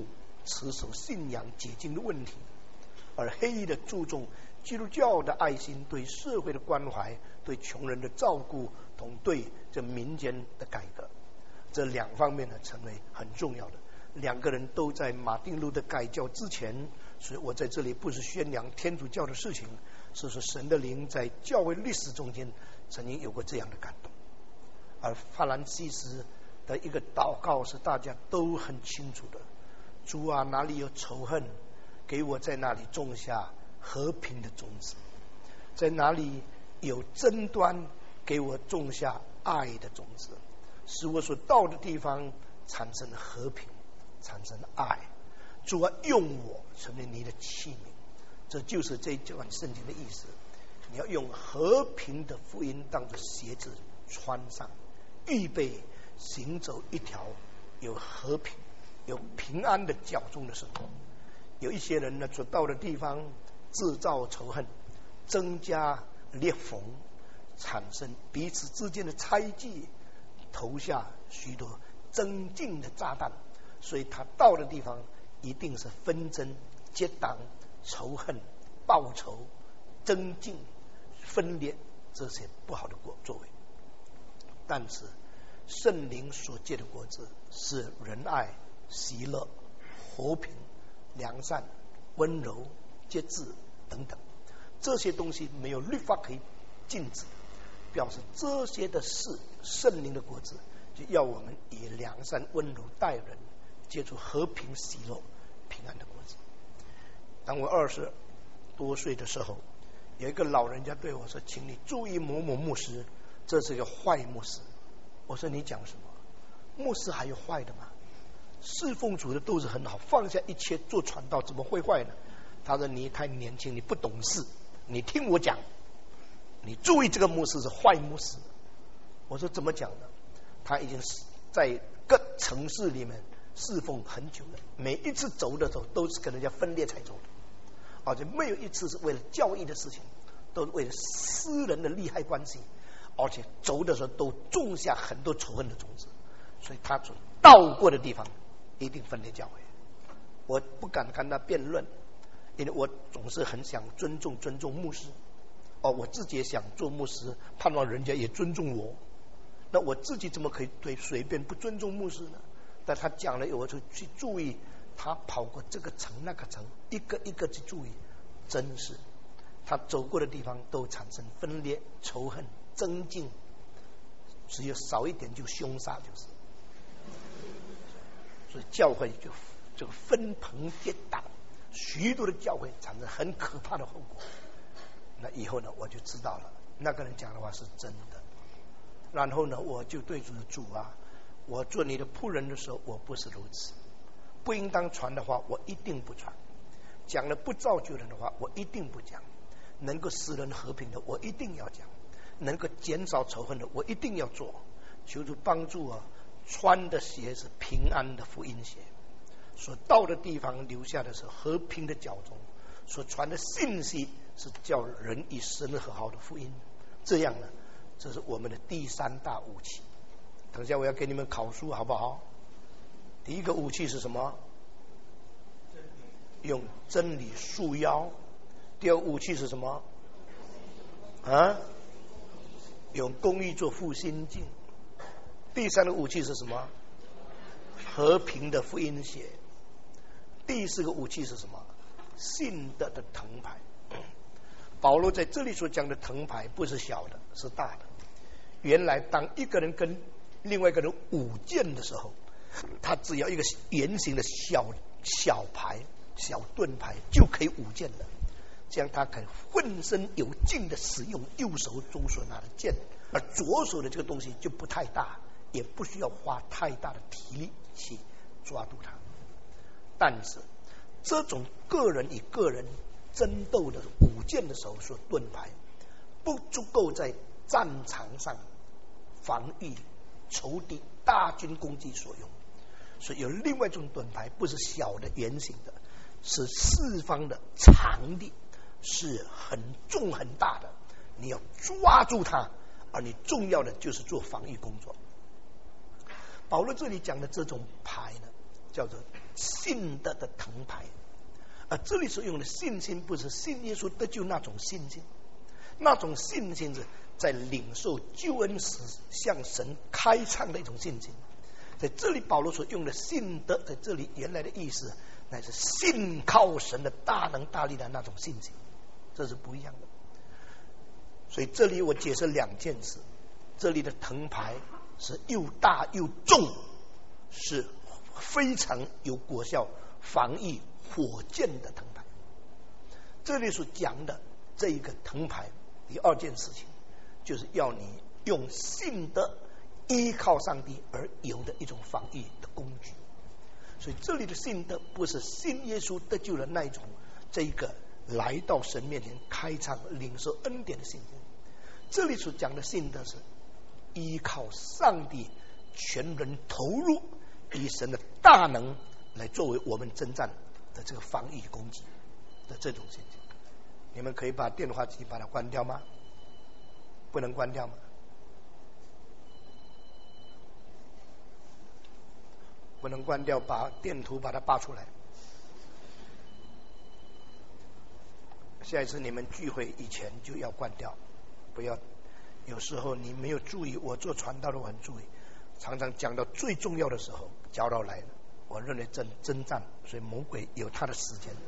持守信仰解经的问题，而黑的注重基督教的爱心，对社会的关怀，对穷人的照顾，同对这民间的改革，这两方面呢成为很重要的。两个人都在马丁路德改教之前，所以我在这里不是宣扬天主教的事情，是说神的灵在教会历史中间曾经有过这样的感动。而法兰西斯的一个祷告是大家都很清楚的：主啊，哪里有仇恨，给我在那里种下和平的种子；在哪里有争端，给我种下爱的种子，使我所到的地方产生和平，产生爱。主啊，用我成为你的器皿。这就是这段圣经的意思。你要用和平的福音当作鞋子穿上，预备行走一条有和平有平安的脚中的生活。有一些人呢，所到的地方制造仇恨，增加裂缝，产生彼此之间的猜忌，投下许多增进的炸弹。所以他到的地方一定是纷争、结党、仇恨、报仇、增进、分裂，这些不好的作为。但是圣灵所结的果子是仁爱、喜乐、和平、良善、温柔、节制等等，这些东西没有律法可以禁止，表示这些的事，圣灵的果子就要我们以良善温柔待人，结出和平喜乐平安的果子。当我20多岁的时候，有一个老人家对我说：请你注意某某牧师，这是一个坏牧师。我说：你讲什么？牧师还有坏的吗？侍奉主的都是很好，放下一切做传道，怎么会坏呢？他说：你太年轻，你不懂事，你听我讲，你注意这个牧师是坏牧师。我说：怎么讲呢？他已经在各城市里面侍奉很久了，每一次走的时候都是跟人家分裂才走的，而且没有一次是为了教义的事情，都是为了私人的利害关系，而且走的时候都种下很多仇恨的种子，所以他所到过的地方一定分裂教会。我不敢跟他辩论，因为我总是很想尊重牧师。我自己也想做牧师，盼望人家也尊重我。那我自己怎么可以对随便不尊重牧师呢？但他讲了，我就去注意，他跑过这个城那个城，一个一个去注意，真是他走过的地方都产生分裂、仇恨、增进，只有少一点就凶杀，就是。所以教会就这个分朋结党，许多的教会产生很可怕的后果。那以后呢，我就知道了，那个人讲的话是真的。然后呢，我就对主啊，我做你的仆人的时候，我不是如此。不应当传的话，我一定不传；讲了不造就人的话，我一定不讲；能够使人和平的，我一定要讲；能够减少仇恨的，我一定要做。求主帮助啊，穿的鞋是平安的福音鞋，所到的地方留下的是和平的脚踪，所传的信息是叫人与神和好的福音。这样呢，这是我们的第3大武器。等一下我要给你们考书，好不好？第一个武器是什么？用真理束腰。第二个武器是什么？用公义做护心镜。第三个武器是什么？和平的福音鞋。第4个武器是什么？信德的藤牌。保罗在这里所讲的藤牌不是小的，是大的。原来当一个人跟另外一个人舞剑的时候，他只要一个圆形的小牌、小盾牌就可以舞剑了。这样他可以浑身有劲的使用右手中所拿的剑，而左手的这个东西就不太大，也不需要花太大的体力去抓住它。但是这种个人与个人争斗的舞剑的时候所盾牌，不足够在战场上防御仇敌大军攻击所用，所以有另外一种盾牌，不是小的圆形的，是四方的长的，是很重很大的，你要抓住它，而你重要的就是做防御工作。保罗这里讲的这种牌呢，叫做信德的藤牌。而这里所用的信心，不是信耶稣得救那种信心，那种信心是在领受救恩时向神开唱的一种信心。在这里保罗所用的信德，在这里原来的意思乃是信靠神的大能大力的那种信心，这是不一样的。所以这里我解释两件事，这里的藤牌是又大又重，是非常有果效防御火箭的藤牌。这里所讲的这一个藤牌，第二件事情就是要你用信德依靠上帝而有的一种防御的工具。所以这里的信德不是信耶稣得救的那一种，这一个来到神面前开唱领受恩典的信心。这里所讲的信德是依靠上帝全人投入，以神的大能来作为我们征战的这个防御攻击的这种信心。你们可以把电话机把它关掉吗？不能关掉吗？不能关掉，把电图把它拔出来。下一次你们聚会以前就要关掉，不要有时候你没有注意，我做传道的我很注意，常常讲到最重要的时候教导来了，我认为征战，所以魔鬼有他的时间。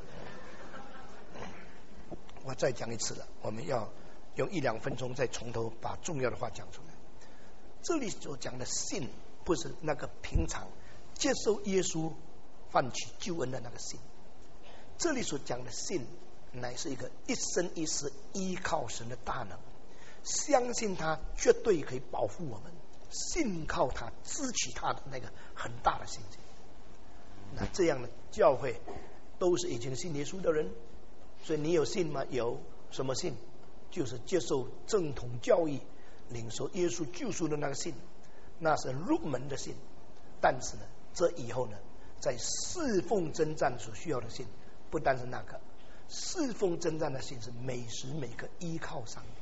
我再讲一次了，我们要用1-2分钟再从头把重要的话讲出来。这里所讲的信，不是那个平常接受耶稣换取救恩的那个信，这里所讲的信乃是一个一生一世依靠神的大能，相信他绝对可以保护我们，信靠他支取他的那个很大的信心。那这样的教会都是已经信耶稣的人，所以你有信吗？有。什么信？就是接受正统教义领受耶稣救赎的那个信，那是入门的信。但是呢，这以后呢，在侍奉征战所需要的信，不单是那个侍奉征战的信，是每时每刻依靠上帝，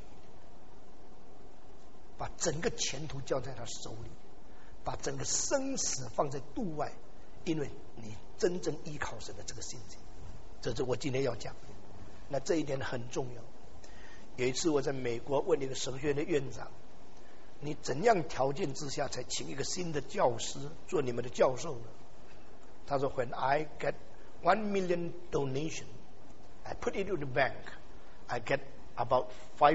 把整个前途交在他手里，把整个生死放在度外，因为你真正依靠神的这个信心。这是我今天要讲的。那这一点很重要。有一次我在美国问一个神学院的院长，你怎样条件之下才请一个新的教师做你们的教授呢？他说 When I get 1 million donation, I put it in the bank, I get about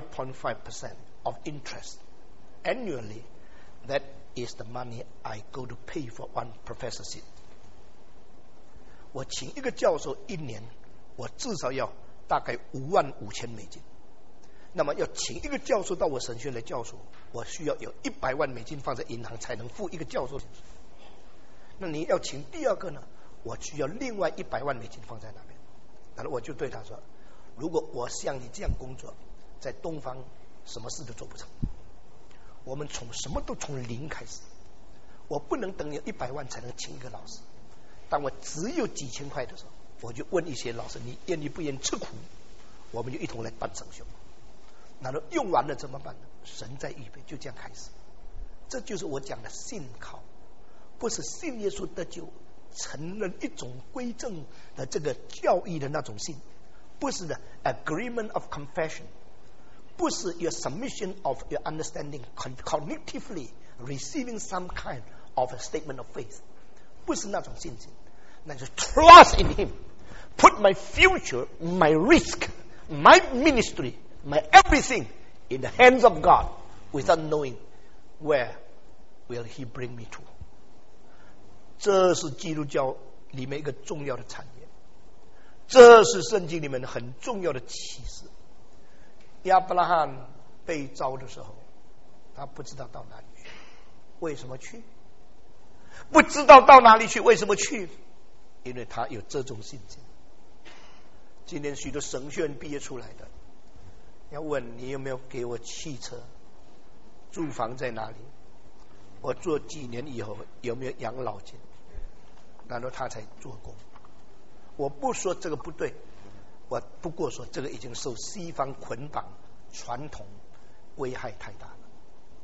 5.5% of interest annually. That is the money I go to pay for one professorship. 我请一个教授一年，我至少要大概$55,000。那么要请一个教授到我神学院来教书，我需要有$100万放在银行才能付一个教授。那你要请第二个呢，我需要另外$100万放在那边。然后我就对他说，如果我像你这样工作，在东方什么事都做不成。我们什么都从零开始，我不能等有$100万才能请一个老师。当我只有几千块的时候，我就问一些老师，你愿意不愿意吃苦？我们就一同来办神学。然后用完了怎么办呢？神在预备，就这样开始。这就是我讲的信靠，不是信耶稣得救，承认一种归正的这个教义的那种信，不是的 agreement of confession， 不是 your submission of your understanding cognitively receiving some kind of a statement of faith， 不是那种信心，那就是 trust in him， put my future, my risk, my ministry, my everything in the hands of God without knowing where will he bring me to。 这是基督教里面一个重要的产业，这是圣经里面很重要的启示。亚伯拉罕被召的时候，他不知道到哪里去，为什么去？不知道到哪里去，为什么去？因为他有这种信心。今天许多神学院毕业出来的，要问你有没有给我汽车，住房在哪里，我做几年以后有没有养老金，然后他才做工。我不说这个不对，我不过说这个已经受西方捆绑传统危害太大了。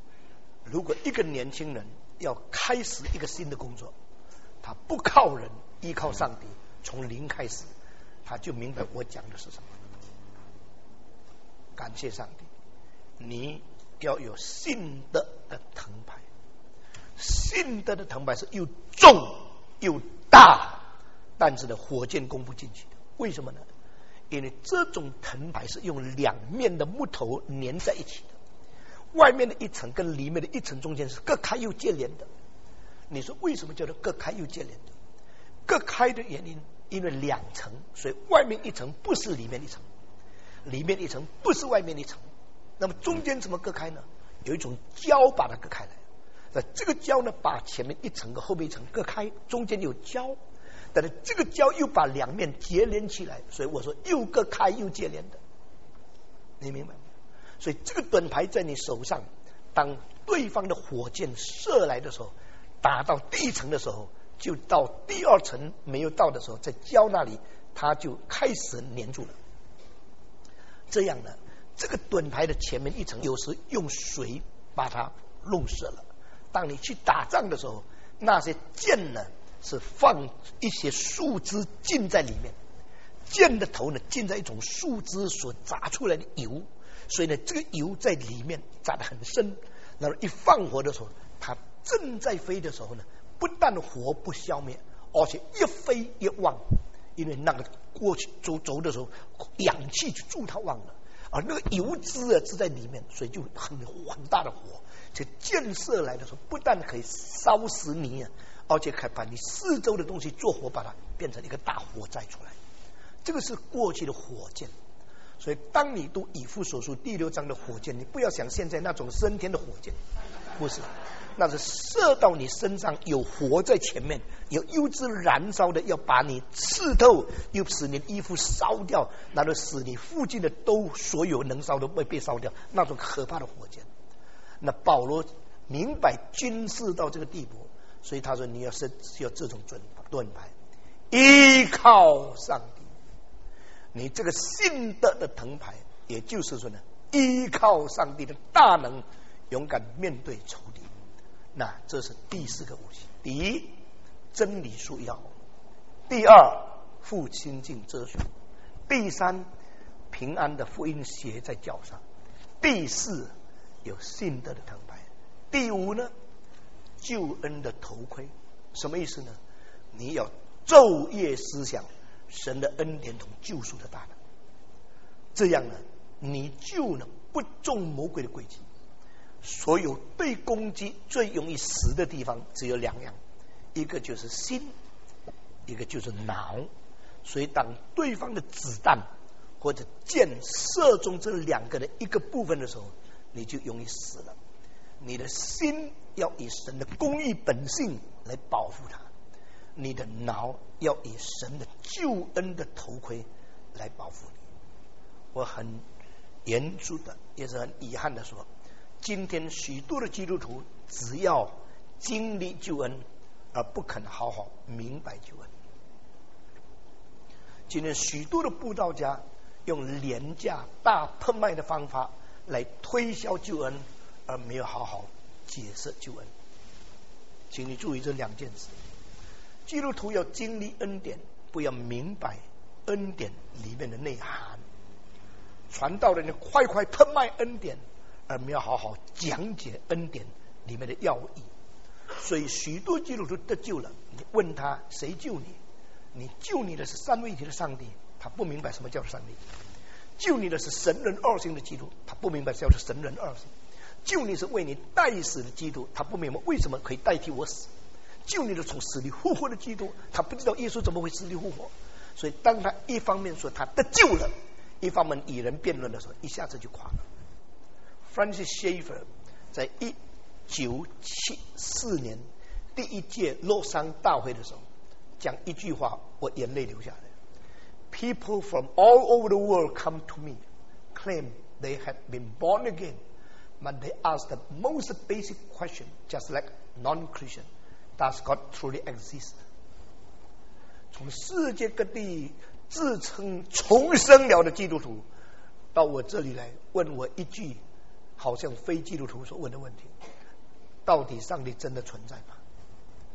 如果一个年轻人要开始一个新的工作，他不靠人依靠上帝，从零开始，他就明白我讲的是什么。感谢上帝，你要有信德的藤牌。信德的藤牌是又重又大，但是呢，火箭攻不进去的。为什么呢？因为这种藤牌是用两面的木头粘在一起的，外面的一层跟里面的一层中间是各开又接连的。你说为什么叫做各开又接连的？各开的原因，因为两层，所以外面一层不是里面一层，里面一层不是外面一层。那么中间怎么割开呢？有一种胶把它割开来。那这个胶呢，把前面一层和后面一层割开，中间有胶，但是这个胶又把两面接连起来，所以我说又割开又接连的，你明白吗？所以这个盾牌在你手上，当对方的火箭射来的时候，打到第一层的时候，就到第二层没有到的时候，在胶那里它就开始粘住了。这样呢，这个盾牌的前面一层有时用水把它弄湿了。当你去打仗的时候，那些箭呢是放一些树枝浸在里面，箭的头呢浸在一种树枝所炸出来的油，所以呢这个油在里面炸得很深，然后一放火的时候，它正在飞的时候呢，不但火不消灭，而且越飞越旺，因为那个过去走的时候，氧气就助它旺了，而那个油脂啊是在里面，所以就很大的火。这箭射来的时候，不但可以烧死你啊，而且可以把你四周的东西做火，把它变成一个大火灾出来。这个是过去的火箭。所以当你读以弗所书第6章的火箭，你不要想现在那种升天的火箭，不是，那是射到你身上，有火在前面，有油脂燃烧的，要把你刺透，又使你衣服烧掉，然后使你附近的都所有能烧的被烧掉，那种可怕的火箭。那保罗明白军事到这个地步，所以他说你要这种盾牌，依靠上帝。你这个信德的藤牌，也就是说呢，依靠上帝的大能，勇敢面对仇敌。那这是第4个武器。第一，真理束腰；第二，父亲镜遮羞；第三，平安的福音鞋在脚上；第四，有信德的藤牌；第五呢，救恩的头盔。什么意思呢？你要昼夜思想神的恩典同救赎的大能，这样呢，你就能不中魔鬼的诡计。所有对攻击最容易死的地方只有2样，一个就是心，一个就是脑。所以当对方的子弹或者箭射中这2个的一个部分的时候，你就容易死了。你的心要以神的公义本性来保护它，你的脑要以神的救恩的头盔来保护你。我很严肃的，也是很遗憾的说，今天许多的基督徒只要经历救恩，而不肯好好明白救恩。今天许多的布道家用廉价大喷卖的方法来推销救恩，而没有好好解释救恩。请你注意这2件事。基督徒要经历恩典，不要明白恩典里面的内涵。传道人呢，快快喷卖恩典，而没有好好讲解恩典里面的要义。所以许多基督徒得救了，你问他谁救你？你救你的是三位一体的上帝，他不明白什么叫上帝；救你的是神人二性的基督，他不明白叫做神人二性；救你是为你代死的基督，他不明白为什么可以代替我死；救你的从死里复活的基督，他不知道耶稣怎么会死里复活。所以当他一方面说他得救了，一方面与人辩论的时候，一下子就垮了。Francis Schaeffer 在1974年第1届洛桑大会的时候讲一句话，我眼泪流下来。People from all over the world come to me, claim they have been born again, but they ask the most basic question, just like non-Christian, does God truly exist? 从世界各地自称重生了的基督徒到我这里来问我一句好像非基督徒所问的问题：到底上帝真的存在吗？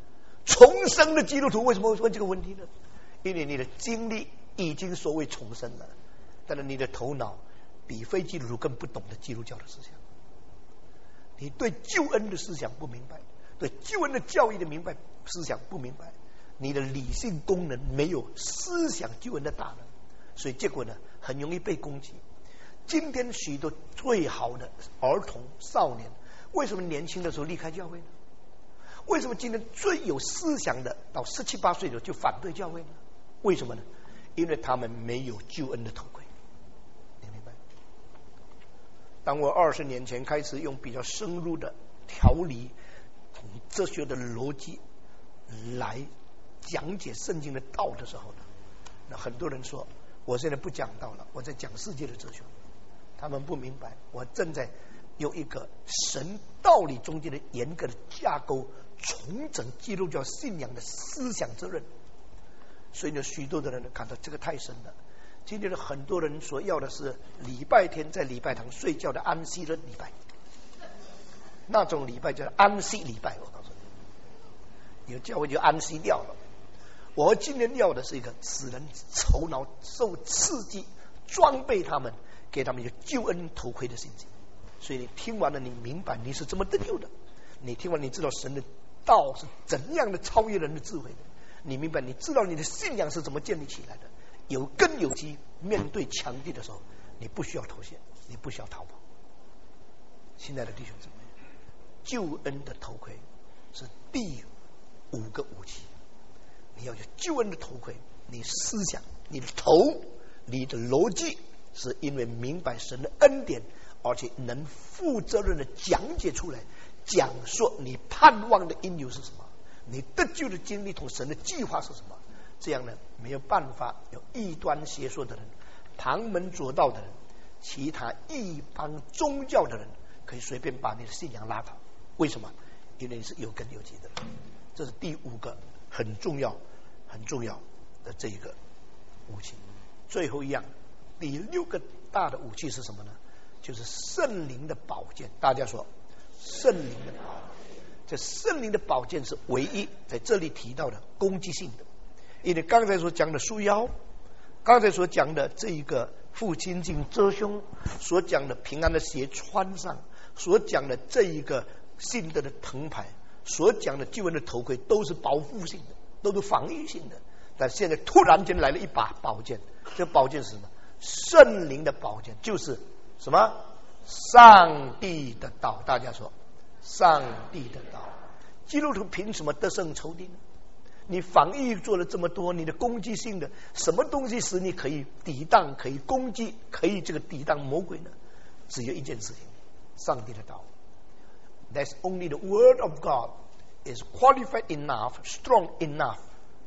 重生的基督徒为什么会问这个问题呢？因为你的经历已经所谓重生了，但是你的头脑比非基督徒更不懂得基督教的思想，你对救恩的思想不明白，对救恩的教义的思想不明白，你的理性功能没有思想救恩的大能，所以结果呢，很容易被攻击。今天许多最好的儿童少年，为什么年轻的时候离开教会呢？为什么今天最有思想的到17、18岁的就反对教会呢？为什么呢？因为他们没有救恩的头盔。你明白？当我20年前开始用比较深入的条理、哲学的逻辑来讲解圣经的道的时候呢，那很多人说我现在不讲道了，我在讲世界的哲学。他们不明白，我正在用一个神道理中间的严格的架构，重整基督教信仰的思想责任。所以呢，许多的人看到这个太深了。今天的很多人所要的是礼拜天在礼拜堂睡觉的安息日礼拜，那种礼拜叫安息礼拜。我告诉你，有教会就安息掉了。我今天要的是一个使人头脑受刺激，装备他们，给他们一个救恩头盔的信心。所以你听完了，你明白你是怎么得救的，你听完你知道神的道是怎样的超越人的智慧的，你明白你知道你的信仰是怎么建立起来的，有根有基。面对强敌的时候，你不需要投降，你不需要逃跑。亲爱的弟兄姊妹，救恩的头盔是第5个武器。你要有救恩的头盔，你思想、你的头、你的逻辑，是因为明白神的恩典，而且能负责任的讲解出来，讲述你盼望的因由是什么，你得救的经历同神的计划是什么。这样呢，没有办法有异端邪说的人、旁门左道的人、其他异邦宗教的人可以随便把你的信仰拉倒。为什么？因为你是有根有基的。这是第5个很重要的这一个武器。最后一样，第6个大的武器是什么呢？就是圣灵的宝剑。大家说圣灵的宝剑，这圣灵的宝剑是唯一在这里提到的攻击性的。因为刚才所讲的束腰，刚才所讲的这一个父亲镜遮胸，所讲的平安的鞋穿上，所讲的这一个信德的藤牌，所讲的救恩的头盔，都是保护性的，都是防御性的。但现在突然间来了一把宝剑，这宝剑是什么？圣灵的宝剑，就是什么？上帝的道。大家说上帝的道。基督徒凭什么得胜仇敌呢？你防御做了这么多，你的攻击性的什么东西使你可以抵挡、可以攻击、可以这个抵挡魔鬼呢？只有一件事情，上帝的道。That's only the word of God is qualified enough, strong enough,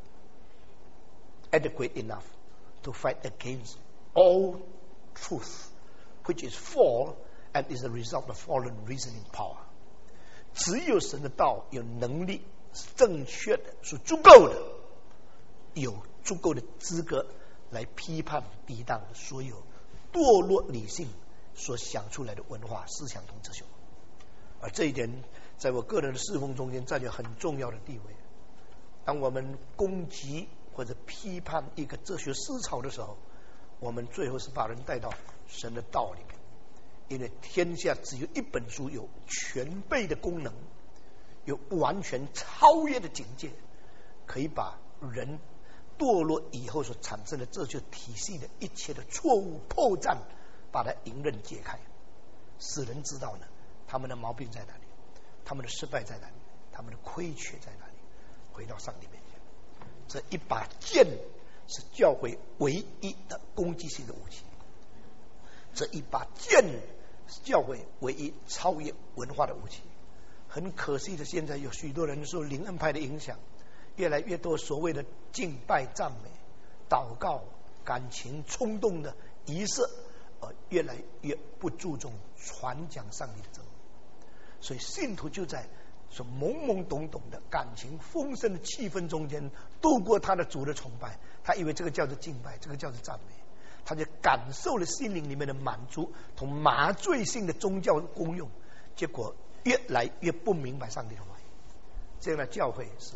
adequate enough to fight against all truth, which is false and is a result of fallen reasoning power. 只有神的道有能力，正确的，是足够的，有足够的资格来批判抵挡所有堕落理性所想出来的文化思想同哲学。而这一点在我个人的侍奉中间占有很重要的地位。当我们攻击或者批判一个哲学思潮的时候，我们最后是把人带到神的道里面。因为天下只有一本书有全备的功能，有完全超越的境界，可以把人堕落以后所产生的哲学体系的一切的错误破绽，把它迎刃解开，使人知道呢，他们的毛病在哪里，他们的失败在哪里，他们的亏缺在哪里，回到上帝面前。这一把剑是教会唯一的攻击性的武器，这一把剑是教会唯一超越文化的武器。很可惜的，现在有许多人受灵恩派的影响，越来越多所谓的敬拜、赞美、祷告、感情冲动的仪式，越来越不注重传讲上帝的真理。所以信徒就在所懵懵懂懂的感情丰盛的气氛中间度过他的主的崇拜，他以为这个叫做敬拜，这个叫做赞美，他就感受了心灵里面的满足同麻醉性的宗教功用，结果越来越不明白上帝的话语。这样的教会是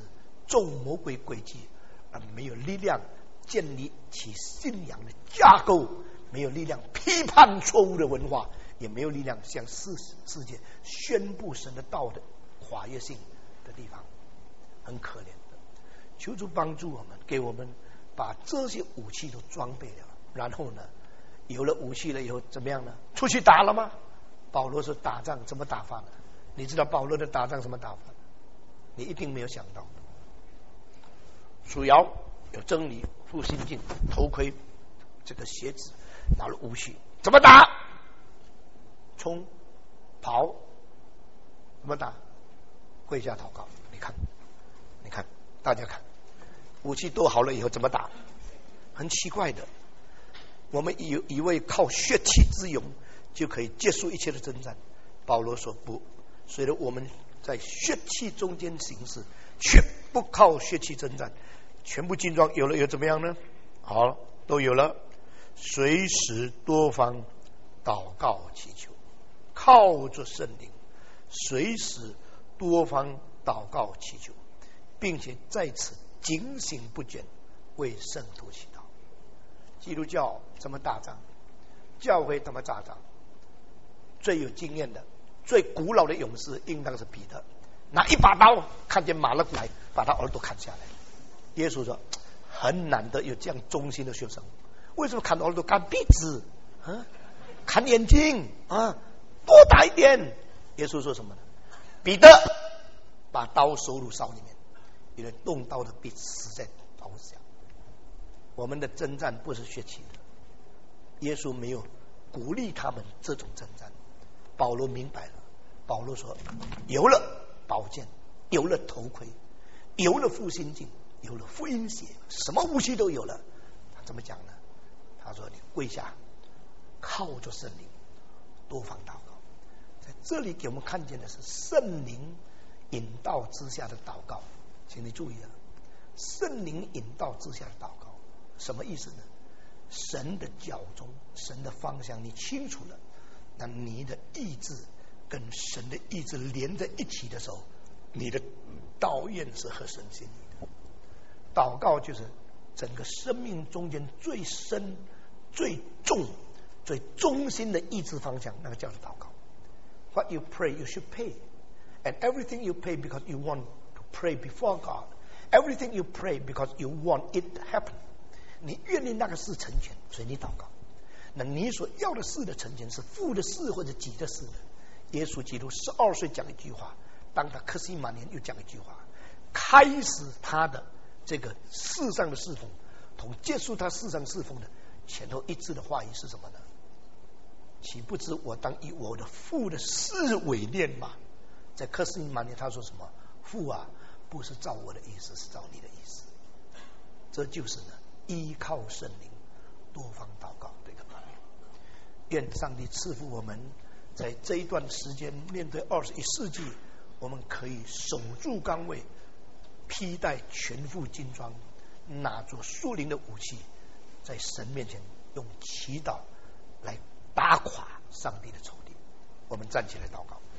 中魔鬼诡计，而没有力量建立起信仰的架构，没有力量批判错误的文化，也没有力量向世界宣布神的道的跨越性的地方，很可怜的。求主帮助我们，给我们把这些武器都装备了，然后呢，有了武器了以后怎么样呢？出去打了吗？保罗说打仗怎么打法呢？你知道保罗的打仗怎么打法？你一定没有想到。属爻有真理、护心镜、头盔，这个鞋子，拿了武器，怎么打？冲、跑，怎么打？跪下祷告。你看，大家看，武器都好了以后怎么打？很奇怪的，我们以为靠血气之勇就可以结束一切的征战。保罗说不，随着我们在血气中间行事，却不靠血气征战。全部军装有了，又怎么样呢？好，都有了，随时多方祷告祈求，靠着圣灵，随时多方祷告祈求，并且在此警醒不倦，为圣徒祈祷。基督教怎么打仗？教会怎么打仗？最有经验的、最古老的勇士应当是彼得，拿一把刀，看见马勒来，把他耳朵砍下来。耶稣说很难得有这样忠心的学生，为什么砍耳朵？砍鼻子啊，砍眼睛啊，多打一点。耶稣说什么呢？彼得把刀收入鞘里面，因为动刀的必死在刀下。我们的征战不是血气的，耶稣没有鼓励他们这种征战。保罗明白了，保罗说有了宝剑，有了头盔，有了护心镜，有了福音鞋，什么武器都有了。他怎么讲呢？他说你跪下，靠着圣灵，多方祷告。在这里给我们看见的是圣灵引导之下的祷告，请你注意啊，圣灵引导之下的祷告什么意思呢？神的脚中，神的方向你清楚了，那你的意志跟神的意志连在一起的时候，你的祷愿是合神心意的。祷告就是整个生命中间最深、最重、最中心的意志方向，那个叫做祷告。What you pray, you should pay. And everything you pray because you want to pray before God. Everything you pray because you want it to happen. 你愿意那个事成全，所以你祷告。那你所要的事的成全是父的事或者己的事的。耶稣基督12岁讲一句话，当他克西马年又讲一句话，开始他的这个世上的侍奉同结束他世上侍奉的前后一致的话语是什么呢？岂不知我当以我的父的事为念吗？在克西马年他说什么？父啊，不是照我的意思，是照你的意思。这就是呢，依靠圣灵多方祷告的一个方面。愿上帝赐福我们，在这一段时间面对21世纪，我们可以守住岗位，披戴全副军装，拿着属灵的武器，在神面前用祈祷来打垮上帝的仇敌。我们站起来祷告。